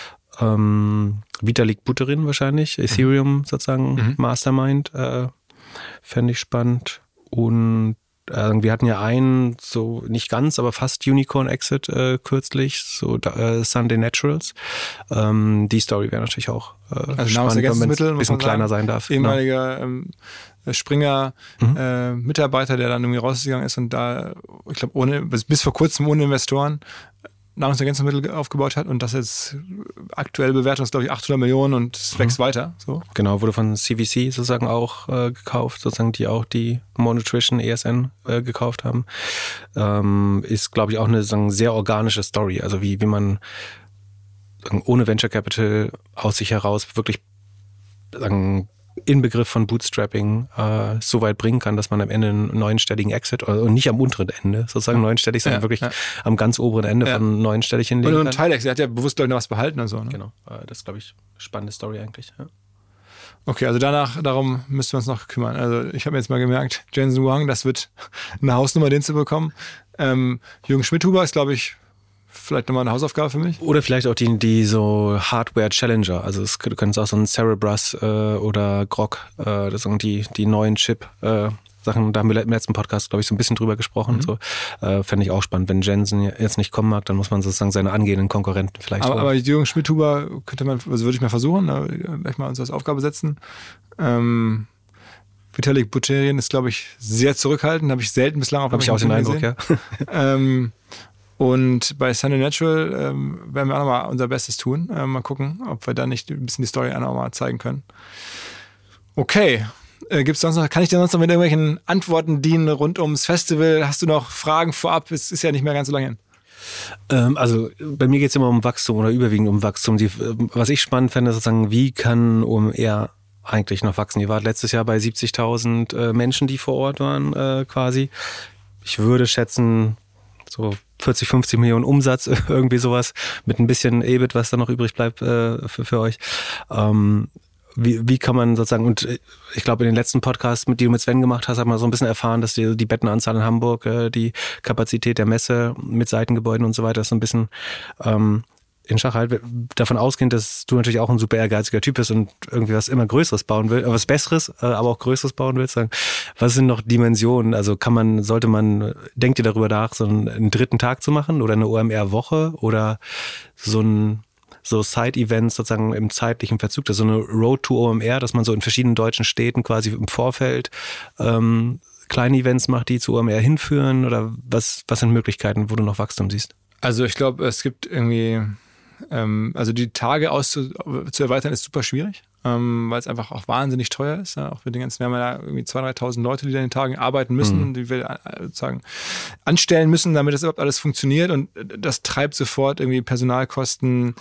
Ähm, Vitalik Buterin wahrscheinlich, Ethereum mhm. sozusagen mhm. Mastermind, äh, fände ich spannend. Und wir hatten ja einen, so nicht ganz, aber fast Unicorn-Exit äh, kürzlich, so äh, Sunday Naturals. Ähm, die Story wäre natürlich auch äh, also spannend, wenn man ein bisschen kleiner sein darf. Ehemaliger ähm, Springer mhm. äh, Mitarbeiter, der dann irgendwie rausgegangen ist und da, ich glaube, ohne bis, bis vor kurzem ohne Investoren Nahrungsergänzungsmittel aufgebaut hat und das jetzt aktuelle Bewertung ist, glaube ich, achthundert Millionen und es wächst mhm. weiter. So. Genau, wurde von C V C sozusagen auch äh, gekauft, sozusagen die auch die More Nutrition E S N äh, gekauft haben. Ähm, ist, glaube ich, auch eine sagen, sehr organische Story, also wie, wie man sagen, ohne Venture Capital aus sich heraus wirklich sagen, Inbegriff von Bootstrapping äh, so weit bringen kann, dass man am Ende einen neunstelligen Exit, also nicht am unteren Ende, sozusagen ja. neunstellig, sondern ja, wirklich ja. am ganz oberen Ende ja. von neunstellig hinlegen kann. Und ein Teilexit, der hat ja bewusst, glaube ich, noch was behalten und so. Ne? Genau, äh, das ist, glaube ich, spannende Story eigentlich. Ja. Okay, also danach, darum müssen wir uns noch kümmern. Also ich habe mir jetzt mal gemerkt, Jensen Huang, das wird eine Hausnummer, den zu bekommen. Ähm, Jürgen Schmidhuber ist, glaube ich, vielleicht nochmal eine Hausaufgabe für mich. Oder vielleicht auch die, die so Hardware-Challenger. Also es könnte auch so ein Cerebrus äh, oder Grok, äh, das sind die, die neuen Chip-Sachen. Äh, da haben wir im letzten Podcast, glaube ich, so ein bisschen drüber gesprochen. Mhm. So, äh, fände ich auch spannend. Wenn Jensen jetzt nicht kommen mag, dann muss man sozusagen seine angehenden Konkurrenten vielleicht Aber, aber Jürgen Schmidhuber könnte man, also würde ich mal versuchen, da, gleich mal uns als Aufgabe setzen. Ähm, Vitalik Buterin ist, glaube ich, sehr zurückhaltend. Habe ich selten bislang auf Habe ich auch den Eindruck, ja. ähm, Und bei Sunday Natural ähm, werden wir auch nochmal unser Bestes tun. Äh, mal gucken, ob wir da nicht ein bisschen die Story auch nochmal zeigen können. Okay. Äh, gibt's sonst noch, kann ich dir sonst noch mit irgendwelchen Antworten dienen rund ums Festival? Hast du noch Fragen vorab? Es ist ja nicht mehr ganz so lange hin. Ähm, also bei mir geht es immer um Wachstum oder überwiegend um Wachstum. Die, was ich spannend fände, ist sozusagen, wie kann O M R eigentlich noch wachsen? Ihr wart letztes Jahr bei siebzigtausend äh, Menschen, die vor Ort waren äh, quasi. ich würde schätzen, so vierzig, fünfzig Millionen Umsatz, irgendwie sowas, mit ein bisschen E B I T, was da noch übrig bleibt äh, für, für euch. Ähm, wie, wie kann man sozusagen, und ich glaube, in den letzten Podcasts, die du mit Sven gemacht hast, hat man so ein bisschen erfahren, dass die, die Bettenanzahl in Hamburg, äh, die Kapazität der Messe mit Seitengebäuden und so weiter, ist so ein bisschen ähm, in Schach halt, davon ausgehend, dass du natürlich auch ein super ehrgeiziger Typ bist und irgendwie was immer Größeres bauen willst, was Besseres, aber auch Größeres bauen willst. Sagen, was sind noch Dimensionen? Also kann man, sollte man, denkt ihr darüber nach, so einen, einen dritten Tag zu machen oder eine O M R-Woche oder so ein so Side-Events sozusagen im zeitlichen Verzug, das ist so eine Road to O M R, dass man so in verschiedenen deutschen Städten quasi im Vorfeld ähm, kleine Events macht, die zu O M R hinführen, oder was, was sind Möglichkeiten, wo du noch Wachstum siehst? Also ich glaube, es gibt irgendwie, ähm, also die Tage auszu, zu erweitern ist super schwierig, ähm, weil es einfach auch wahnsinnig teuer ist. Ja, auch für den ganzen, wir haben ja irgendwie zweitausend, dreitausend Leute, die da in den Tagen arbeiten müssen, mhm. die wir sozusagen anstellen müssen, damit das überhaupt alles funktioniert, und das treibt sofort irgendwie Personalkosten,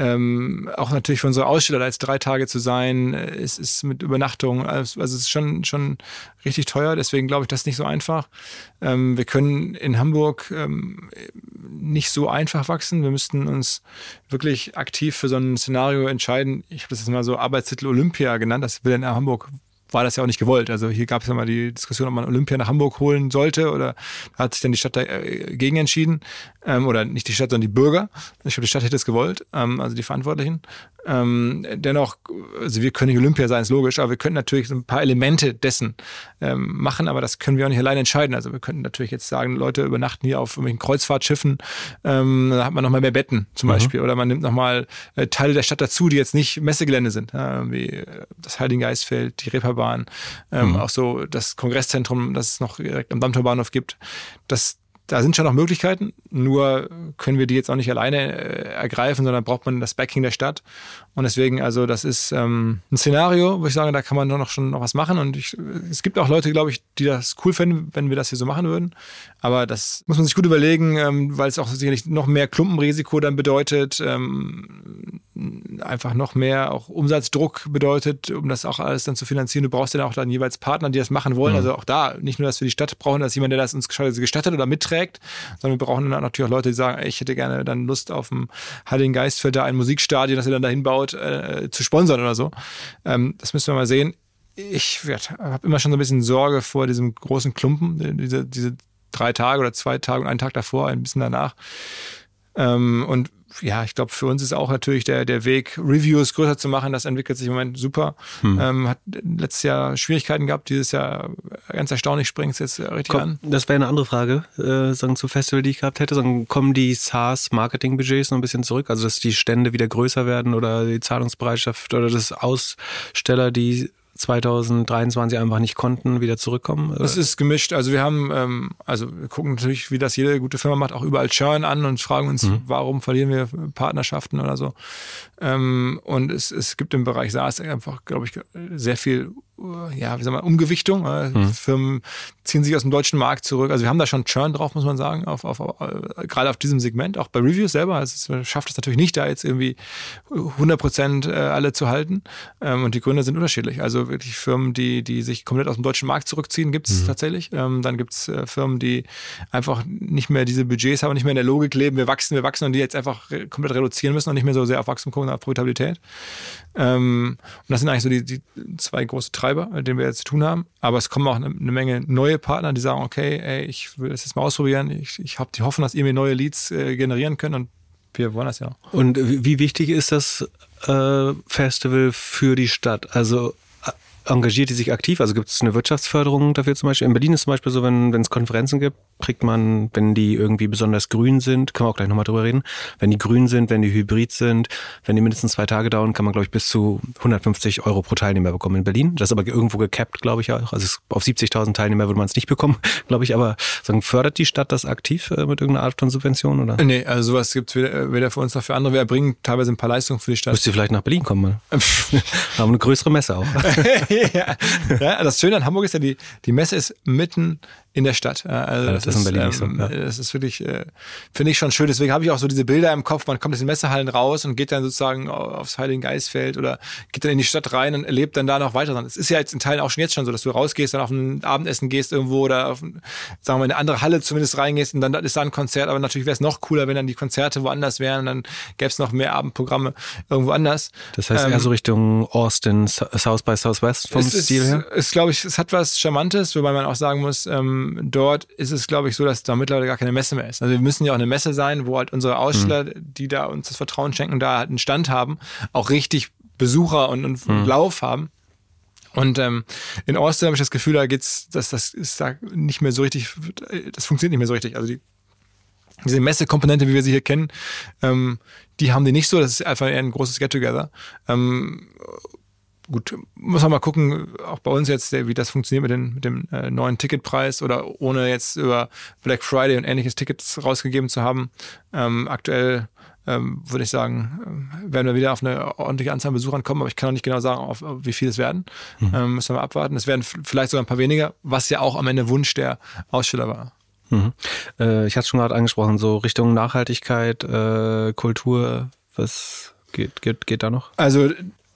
ähm, auch natürlich für unsere Aussteller, da jetzt drei Tage zu sein, es ist mit Übernachtung, also es ist schon, schon richtig teuer, deswegen glaube ich, das ist nicht so einfach. Ähm, wir können in Hamburg ähm, nicht so einfach wachsen, wir müssten uns wirklich aktiv für so ein Szenario entscheiden. Ich habe das jetzt mal so Arbeitstitel Olympia genannt, das will in Hamburg, war das ja auch nicht gewollt. Also hier gab es ja mal die Diskussion, ob man Olympia nach Hamburg holen sollte, oder hat sich dann die Stadt dagegen entschieden, ähm, oder nicht die Stadt, sondern die Bürger. Ich glaube, die Stadt hätte es gewollt, ähm, also die Verantwortlichen. Ähm, dennoch, also wir können nicht Olympia sein, ist logisch, aber wir könnten natürlich so ein paar Elemente dessen ähm, machen, aber das können wir auch nicht alleine entscheiden. Also wir könnten natürlich jetzt sagen, Leute übernachten hier auf irgendwelchen Kreuzfahrtschiffen, ähm, da hat man nochmal mehr Betten zum mhm. Beispiel, oder man nimmt nochmal äh, Teile der Stadt dazu, die jetzt nicht Messegelände sind, äh, wie das Heiligengeistfeld, die Reeperbahn, ähm, mhm. auch so das Kongresszentrum, das es noch direkt am Dammtorbahnhof gibt. Das Da sind schon noch Möglichkeiten, nur können wir die jetzt auch nicht alleine äh, ergreifen, sondern braucht man das Backing der Stadt. Und deswegen, also das ist ähm, ein Szenario, wo ich sage, da kann man noch schon noch was machen. Und ich, es gibt auch Leute, glaube ich, die das cool fänden, wenn wir das hier so machen würden. Aber das muss man sich gut überlegen, ähm, weil es auch sicherlich noch mehr Klumpenrisiko dann bedeutet, ähm, einfach noch mehr auch Umsatzdruck bedeutet, um das auch alles dann zu finanzieren. Du brauchst ja auch dann jeweils Partner, die das machen wollen. Mhm. Also auch da, nicht nur, dass wir die Stadt brauchen, dass jemand, der das uns gestattet oder mitträgt, sondern wir brauchen dann natürlich auch Leute, die sagen, ey, ich hätte gerne dann Lust auf dem Heiligengeistfeld, da ein Musikstadion, das ihr dann dahin baut, äh, zu sponsern oder so. Ähm, das müssen wir mal sehen. Ich habe immer schon so ein bisschen Sorge vor diesem großen Klumpen, diese, diese drei Tage oder zwei Tage und einen Tag davor, ein bisschen danach. Ähm, und ja, ich glaube, für uns ist auch natürlich der, der Weg, Reviews größer zu machen. Das entwickelt sich im Moment super. Hm. Ähm, hat letztes Jahr Schwierigkeiten gehabt. Dieses Jahr ganz erstaunlich springt es jetzt richtig Komm, an. Das wäre eine andere Frage, äh, sagen zum Festival, die ich gehabt hätte. Sagen, kommen die SaaS-Marketing-Budgets noch ein bisschen zurück? Also, dass die Stände wieder größer werden oder die Zahlungsbereitschaft oder das Aussteller, die zwanzig dreiundzwanzig einfach nicht konnten, wieder zurückkommen? Das ist gemischt. Also wir haben, ähm, also wir gucken natürlich, wie das jede gute Firma macht, auch überall Churn an und fragen uns, mhm. warum verlieren wir Partnerschaften oder so. Ähm, und es, es gibt im Bereich SaaS einfach, glaube ich, sehr viel, ja, wie sagen wir, Umgewichtung. Mhm. Firmen ziehen sich aus dem deutschen Markt zurück. Also wir haben da schon Churn drauf, muss man sagen, auf, auf, auf, gerade auf diesem Segment, auch bei Reviews selber. Also es schafft es natürlich nicht, da jetzt irgendwie hundert Prozent alle zu halten. Ähm, und die Gründe sind unterschiedlich. Also wirklich Firmen, die, die sich komplett aus dem deutschen Markt zurückziehen, gibt es mhm. tatsächlich. Ähm, dann gibt es äh, Firmen, die einfach nicht mehr diese Budgets haben, nicht mehr in der Logik leben, wir wachsen, wir wachsen und die jetzt einfach re- komplett reduzieren müssen und nicht mehr so sehr auf Wachstum gucken, auf Profitabilität. Ähm, und das sind eigentlich so die, die zwei große Treiber, mit denen wir jetzt zu tun haben. Aber es kommen auch eine, eine Menge neue Partner, die sagen, okay, ey, ich will das jetzt mal ausprobieren. Ich, ich habe die Hoffnung, dass ihr mir neue Leads äh, generieren könnt, und wir wollen das ja auch. Und wie wichtig ist das äh, Festival für die Stadt? Also engagiert die sich aktiv? Also gibt es eine Wirtschaftsförderung dafür zum Beispiel? In Berlin ist zum Beispiel so, wenn es Konferenzen gibt, kriegt man, wenn die irgendwie besonders grün sind, können wir auch gleich nochmal drüber reden, wenn die grün sind, wenn die hybrid sind, wenn die mindestens zwei Tage dauern, kann man, glaube ich, bis zu hundertfünfzig Euro pro Teilnehmer bekommen in Berlin. Das ist aber irgendwo gecapped, glaube ich auch. Also auf siebzigtausend Teilnehmer würde man es nicht bekommen, glaube ich. Aber sagen, fördert die Stadt das aktiv äh, mit irgendeiner Art von Subvention? Oder? Nee, also sowas gibt es weder, weder für uns noch für andere. Wir erbringen teilweise ein paar Leistungen für die Stadt. Müsst ihr vielleicht nach Berlin kommen mal. Haben eine größere Messe auch. ja. Ja, das Schöne an Hamburg ist ja, die, die Messe ist mitten in der Stadt. Also ja, das, das ist in Berlin nicht so. Ja. Das ist wirklich, äh, finde ich schon schön. Deswegen habe ich auch so diese Bilder im Kopf. Man kommt aus den Messehallen raus und geht dann sozusagen aufs Heiligengeistfeld oder geht dann in die Stadt rein und erlebt dann da noch weiter. Es ist ja jetzt in Teilen auch schon jetzt schon so, dass du rausgehst, dann auf ein Abendessen gehst irgendwo oder auf, sagen wir mal, in eine andere Halle zumindest reingehst und dann ist da ein Konzert. Aber natürlich wäre es noch cooler, wenn dann die Konzerte woanders wären und dann gäbe es noch mehr Abendprogramme irgendwo anders. Das heißt ähm, eher so Richtung Austin, South by Southwest vom es Stil ist, her? Es glaube ich, es hat was Charmantes, wobei man auch sagen muss, ähm, dort ist es, glaube ich, so, dass da mittlerweile gar keine Messe mehr ist. Also wir müssen ja auch eine Messe sein, wo halt unsere Aussteller, mhm. die da uns das Vertrauen schenken, da halt einen Stand haben, auch richtig Besucher und, und mhm. Lauf haben. Und ähm, in Austin habe ich das Gefühl, da geht's, dass das ist da nicht mehr so richtig, das funktioniert nicht mehr so richtig. Also die diese Messekomponente, wie wir sie hier kennen, ähm, die haben die nicht so. Das ist einfach eher ein großes Get-Together. Ähm, Gut, muss man mal gucken, auch bei uns jetzt, wie das funktioniert mit, den, mit dem äh, neuen Ticketpreis oder ohne jetzt über Black Friday und ähnliches Tickets rausgegeben zu haben. Ähm, aktuell ähm, würde ich sagen, äh, werden wir wieder auf eine ordentliche Anzahl an Besuchern kommen, aber ich kann noch nicht genau sagen, auf, auf wie viel es werden. Mhm. Ähm, müssen wir mal abwarten. Es werden f- vielleicht sogar ein paar weniger, was ja auch am Ende Wunsch der Aussteller war. Mhm. Äh, ich hatte es schon gerade angesprochen, so Richtung Nachhaltigkeit, äh, Kultur, was geht, geht, geht da noch? Also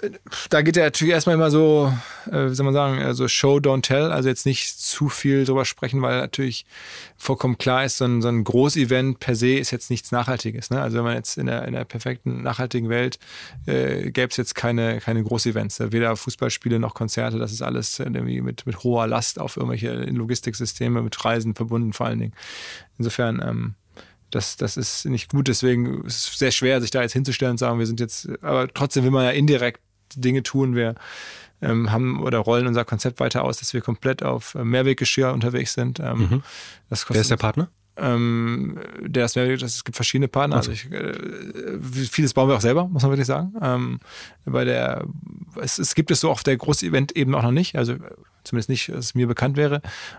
da geht ja natürlich erstmal immer so, äh, wie soll man sagen, so Show, don't tell, also jetzt nicht zu viel drüber sprechen, weil natürlich vollkommen klar ist, so ein, so ein Großevent per se ist jetzt nichts Nachhaltiges. Ne? Also wenn man jetzt in der, in der perfekten, nachhaltigen Welt äh, gäbe es jetzt keine, keine Großevents, weder Fußballspiele noch Konzerte, das ist alles irgendwie mit, mit hoher Last auf irgendwelche Logistiksysteme, mit Reisen verbunden vor allen Dingen. Insofern, ähm, Das, das ist nicht gut, deswegen ist es sehr schwer, sich da jetzt hinzustellen und sagen, wir sind jetzt, aber trotzdem will man ja indirekt Dinge tun. Wir ähm, haben oder rollen unser Konzept weiter aus, dass wir komplett auf Mehrweggeschirr unterwegs sind. Ähm, mhm. das kostet, Wer ist der Partner? Ähm, der ist Mehrweg, es gibt verschiedene Partner. Also ich, äh, vieles bauen wir auch selber, muss man wirklich sagen. Ähm, bei der, es, es gibt es so auf der Großevent eben auch noch nicht. Also zumindest nicht, dass es mir bekannt wäre,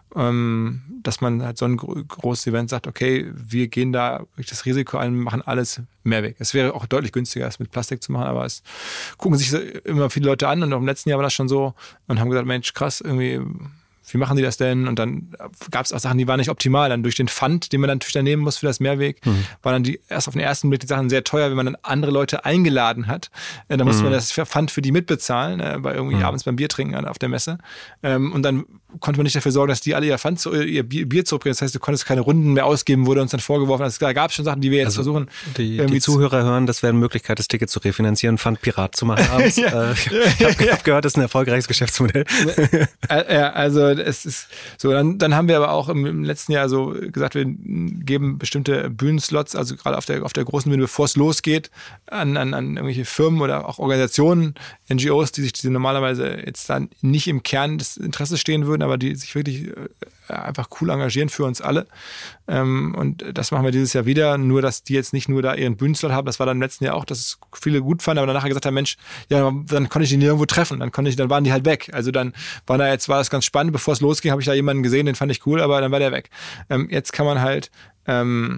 ähm, dass man halt so ein großes Event sagt, okay, wir gehen da durch das Risiko ein, machen alles Mehrweg. Es wäre auch deutlich günstiger, es mit Plastik zu machen, aber es gucken sich immer viele Leute an und auch im letzten Jahr war das schon so und haben gesagt, Mensch, krass, irgendwie, wie machen die das denn? Und dann gab es auch Sachen, die waren nicht optimal. Dann durch den Pfand, den man dann natürlich dann nehmen muss für das Mehrweg, mhm. waren dann die erst auf den ersten Blick die Sachen sehr teuer, wenn man dann andere Leute eingeladen hat. Äh, dann musste mhm. man das Pfand für die mitbezahlen, äh, bei irgendwie mhm. abends beim Bier trinken auf der Messe. Ähm, und dann konnte man nicht dafür sorgen, dass die alle ihr Pfand, zu, ihr Bier zurückbringen. Das heißt, du konntest keine Runden mehr ausgeben, wurde uns dann vorgeworfen. Also, da gab es schon Sachen, die wir jetzt also versuchen. Die, die Zuhörer hören, das wäre eine Möglichkeit, das Ticket zu refinanzieren, Pfand pirat zu machen abends. ja. äh, ich habe hab gehört, das ist ein erfolgreiches Geschäftsmodell. ja, also es ist so, dann, dann haben wir aber auch im, im letzten Jahr so gesagt, wir geben bestimmte Bühnenslots, also gerade auf der, auf der großen Bühne, bevor es losgeht, an, an, an irgendwelche Firmen oder auch Organisationen, N G Os, die sich die normalerweise jetzt dann nicht im Kern des Interesses stehen würden, aber die sich wirklich äh, einfach cool engagieren für uns alle. Ähm, und das machen wir dieses Jahr wieder, nur dass die jetzt nicht nur da ihren Bühnenslot haben, das war dann im letzten Jahr auch, dass es viele gut fanden, aber danach gesagt haben, Mensch, ja, dann konnte ich die nirgendwo treffen, dann konnte ich, dann waren die halt weg. Also dann war da jetzt, war das ganz spannend, bevor es losging, habe ich da jemanden gesehen, den fand ich cool, aber dann war der weg. Ähm, jetzt kann man halt ähm,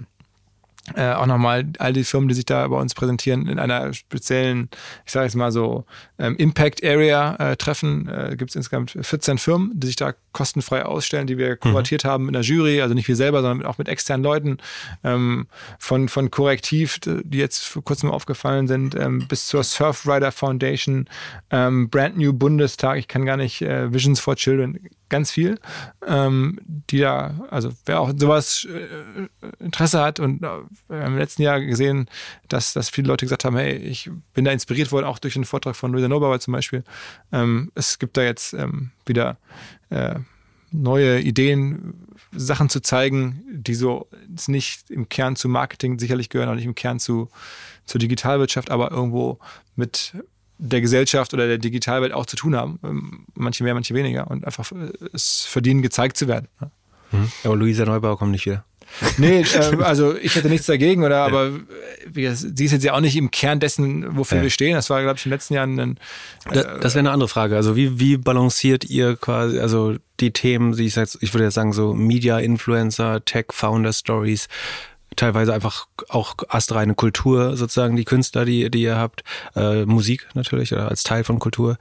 Äh, auch nochmal all die Firmen, die sich da bei uns präsentieren, in einer speziellen, ich sage jetzt mal so, ähm, Impact Area äh, treffen. Äh, gibt es insgesamt vierzehn Firmen, die sich da kostenfrei ausstellen, die wir kuratiert mhm. haben mit einer Jury, also nicht wir selber, sondern auch mit externen Leuten, ähm, von, von Korrektiv, die jetzt vor kurzem aufgefallen sind, ähm, bis zur Surfrider Foundation, ähm, Brand New Bundestag, ich kann gar nicht, äh, Visions for Children, ganz viel, ähm, die da, also wer auch sowas äh, Interesse hat und äh, wir haben im letzten Jahr gesehen, dass, dass viele Leute gesagt haben, hey, ich bin da inspiriert worden, auch durch den Vortrag von Luisa Neubauer zum Beispiel. Ähm, es gibt da jetzt ähm, wieder äh, neue Ideen, Sachen zu zeigen, die so nicht im Kern zu Marketing sicherlich gehören, auch nicht im Kern zu, zur Digitalwirtschaft, aber irgendwo mit der Gesellschaft oder der Digitalwelt auch zu tun haben. Manche mehr, manche weniger. Und einfach es verdienen, gezeigt zu werden. Mhm. Aber Luisa Neubauer kommt nicht wieder. Nee, äh, also ich hätte nichts dagegen, oder, ja. aber wie, sie ist jetzt ja auch nicht im Kern dessen, wofür ja. wir stehen. Das war, glaube ich, in den letzten Jahren ein, äh, Das, das wäre eine andere Frage. Also wie, wie balanciert ihr quasi, also die Themen, die ich jetzt, ich würde jetzt sagen, so Media, Influencer, Tech, Founder Stories, teilweise einfach auch astreine Kultur sozusagen, die Künstler, die, die ihr habt, äh, Musik natürlich oder als Teil von Kultur.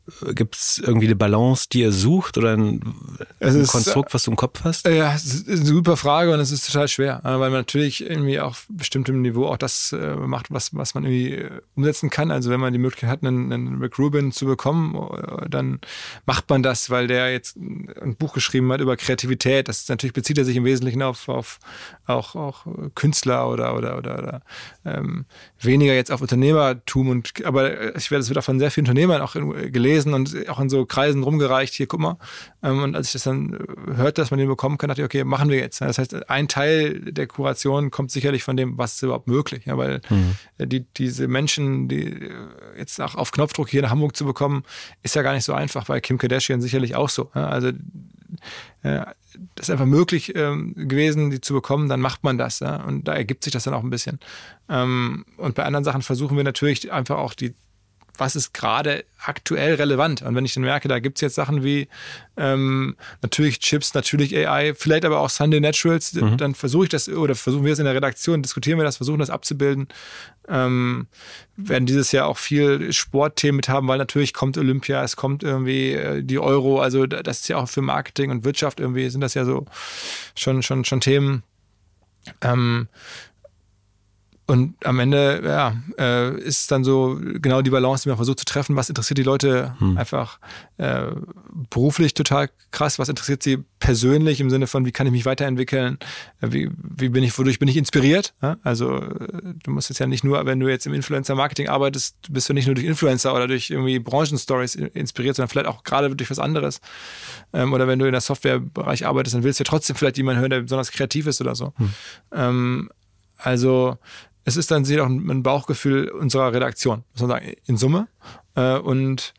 Gibt es irgendwie eine Balance, die ihr sucht oder ein, ein ist, Konstrukt, was du im Kopf hast? Ja, es ist eine super Frage und es ist total schwer, weil man natürlich irgendwie auf bestimmtem Niveau auch das äh, macht, was, was man irgendwie umsetzen kann. Also wenn man die Möglichkeit hat, einen, einen Rick Rubin zu bekommen, dann macht man das, weil der jetzt ein Buch geschrieben hat über Kreativität. Das natürlich bezieht er sich im Wesentlichen auf, auf auch, auch Künstler oder, oder, oder, oder ähm, weniger jetzt auf Unternehmertum. Und, aber ich werde, das wird auch von sehr vielen Unternehmern auch gelesen und auch in so Kreisen rumgereicht, hier, guck mal. Und als ich das dann hörte, dass man den bekommen kann, dachte ich, okay, machen wir jetzt. Das heißt, ein Teil der Kuration kommt sicherlich von dem, was ist überhaupt möglich. Ja, weil mhm. die, diese Menschen, die jetzt auch auf Knopfdruck hier nach Hamburg zu bekommen, ist ja gar nicht so einfach, bei Kim Kardashian sicherlich auch so. Also das ist einfach möglich ähm, gewesen, die zu bekommen, dann macht man das. Ja? Und da ergibt sich das dann auch ein bisschen. Ähm, und bei anderen Sachen versuchen wir natürlich einfach auch die was ist gerade aktuell relevant. Und wenn ich dann merke, da gibt es jetzt Sachen wie ähm, natürlich Chips, natürlich A I, vielleicht aber auch Sunday Naturals, mhm. dann versuche ich das, oder versuchen wir es in der Redaktion, diskutieren wir das, versuchen das abzubilden. Ähm, werden dieses Jahr auch viel Sportthemen mit haben, weil natürlich kommt Olympia, es kommt irgendwie äh, die Euro, also das ist ja auch für Marketing und Wirtschaft irgendwie, sind das ja so schon, schon, schon Themen. Ähm, Und am Ende ja, äh, ist dann so genau die Balance, die man versucht zu treffen. Was interessiert die Leute hm. einfach äh, beruflich total krass? Was interessiert sie persönlich im Sinne von, wie kann ich mich weiterentwickeln? Wie, wie bin ich, wodurch bin ich inspiriert? Ja? Also du musst jetzt ja nicht nur, wenn du jetzt im Influencer-Marketing arbeitest, bist du nicht nur durch Influencer oder durch irgendwie Branchenstories inspiriert, sondern vielleicht auch gerade durch was anderes. Ähm, oder wenn du in der Softwarebereich arbeitest, dann willst du ja trotzdem vielleicht jemanden hören, der besonders kreativ ist oder so. Hm. Ähm, also es ist dann auch ein Bauchgefühl unserer Redaktion, muss man sagen, in Summe. Und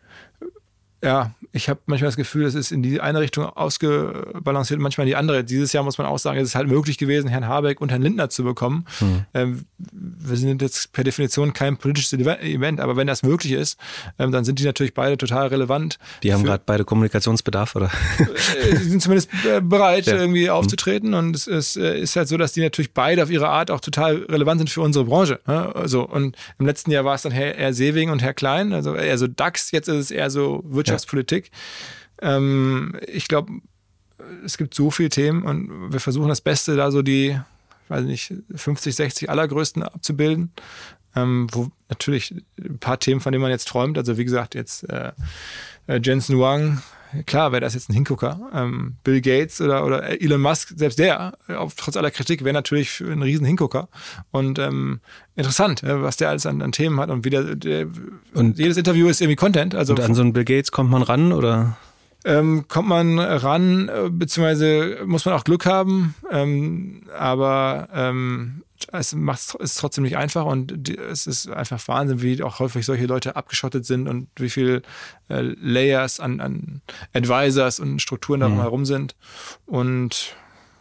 ja, ich habe manchmal das Gefühl, es ist in die eine Richtung ausgebalanciert, manchmal in die andere. Dieses Jahr muss man auch sagen, es ist halt möglich gewesen, Herrn Habeck und Herrn Lindner zu bekommen. Mhm. Ähm, wir sind jetzt per Definition kein politisches Event, aber wenn das möglich ist, ähm, dann sind die natürlich beide total relevant. Die haben gerade beide Kommunikationsbedarf, oder? Die sind zumindest bereit, ja. irgendwie aufzutreten. Mhm. Und es ist, ist halt so, dass die natürlich beide auf ihre Art auch total relevant sind für unsere Branche. Also, und im letzten Jahr war es dann Herr, Herr Seewing und Herr Klein, also eher so DAX, jetzt ist es eher so Wirtschaftspolitik. Ja. Ähm, ich glaube, es gibt so viele Themen und wir versuchen das Beste, da so die, weiß nicht, fünfzig, sechzig allergrößten abzubilden. Ähm, wo natürlich ein paar Themen, von denen man jetzt träumt, also wie gesagt, jetzt äh, Jensen Huang, klar wäre das jetzt ein Hingucker. Ähm, Bill Gates oder, oder Elon Musk, selbst der, auf, trotz aller Kritik, wäre natürlich ein riesen Hingucker. Und ähm, interessant, was der alles an, an Themen hat und wie der, der und jedes Interview ist irgendwie Content. Also und an so einen Bill Gates kommt man ran, oder? Ähm, kommt man ran, beziehungsweise muss man auch Glück haben, ähm, aber ähm, es macht es trotzdem nicht einfach und die, es ist einfach Wahnsinn, wie auch häufig solche Leute abgeschottet sind und wie viel äh, Layers an, an Advisors und Strukturen da mhm. herum sind. Und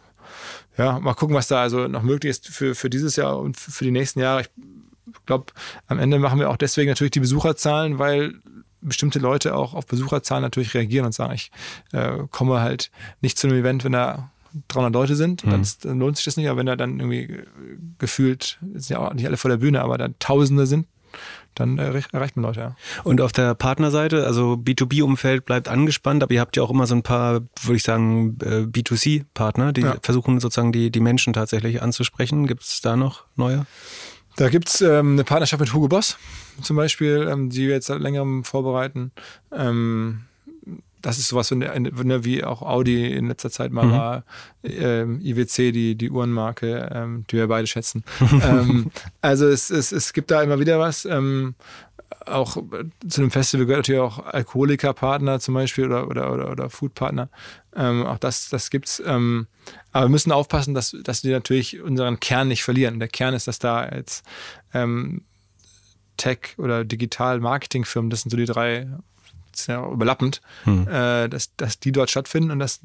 ja, mal gucken, was da also noch möglich ist für, für dieses Jahr und für, für die nächsten Jahre. Ich glaube, am Ende machen wir auch deswegen natürlich die Besucherzahlen, weil bestimmte Leute auch auf Besucherzahlen natürlich reagieren und sagen, ich äh, komme halt nicht zu einem Event, wenn da dreihundert Leute sind, mhm. dann, dann lohnt sich das nicht, aber wenn da dann irgendwie gefühlt, sind ja auch nicht alle vor der Bühne, aber da Tausende sind, dann äh, erreicht man Leute, ja. Und auf der Partnerseite, also B zwei B-Umfeld bleibt angespannt, aber ihr habt ja auch immer so ein paar, würde ich sagen, B zwei C-Partner, die ja. versuchen sozusagen die, die Menschen tatsächlich anzusprechen. Gibt es da noch neue? Da gibt es ähm, eine Partnerschaft mit Hugo Boss zum Beispiel, ähm, die wir jetzt seit längerem vorbereiten. Ähm, das ist sowas, wie auch Audi in letzter Zeit mal mhm. war, ähm, I W C, die, die Uhrenmarke, ähm, die wir beide schätzen. ähm, also es, es, es gibt da immer wieder was. Ähm, auch zu einem Festival gehört natürlich auch Alkoholikerpartner zum Beispiel oder, oder, oder, oder Foodpartner. Ähm, auch das, das gibt's. Ähm, aber wir müssen aufpassen, dass, dass wir natürlich unseren Kern nicht verlieren. Der Kern ist, dass da jetzt ähm, Tech- oder Digital-Marketing-Firmen, das sind so die drei, das ist ja überlappend, hm. äh, dass, dass die dort stattfinden und dass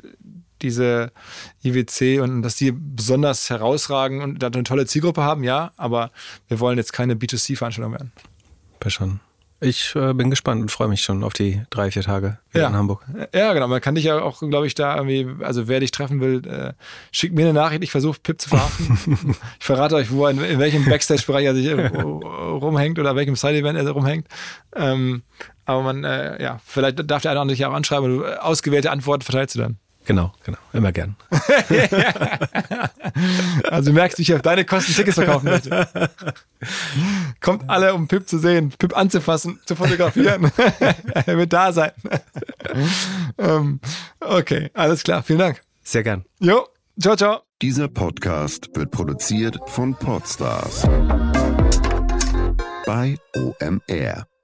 diese I W C und dass die besonders herausragen und da eine tolle Zielgruppe haben, ja, aber wir wollen jetzt keine B zwei C-Veranstaltung werden. Verstanden. Ich äh, bin gespannt und freue mich schon auf die drei, vier Tage wieder ja. in Hamburg. Ja, genau. Man kann dich ja auch, glaube ich, da irgendwie, also wer dich treffen will, äh, schickt mir eine Nachricht. Ich versuche Pip zu verhaften. Ich verrate euch, wo in, in welchem Backstage-Bereich er sich rumhängt oder welchem Side-Event er rumhängt. Ähm, aber man, äh, ja, vielleicht darf der eine oder andere dich auch anschreiben. Du, ausgewählte Antworten verteilst du dann. Genau, genau. Immer gern. Also du merkst, wie ich auf deine Kosten Tickets verkaufen möchte. Kommt alle, um Pip zu sehen, Pip anzufassen, zu fotografieren. Er wird da sein. ähm, okay, alles klar. Vielen Dank. Sehr gern. Jo, ciao, ciao. Dieser Podcast wird produziert von Podstars bei O M R.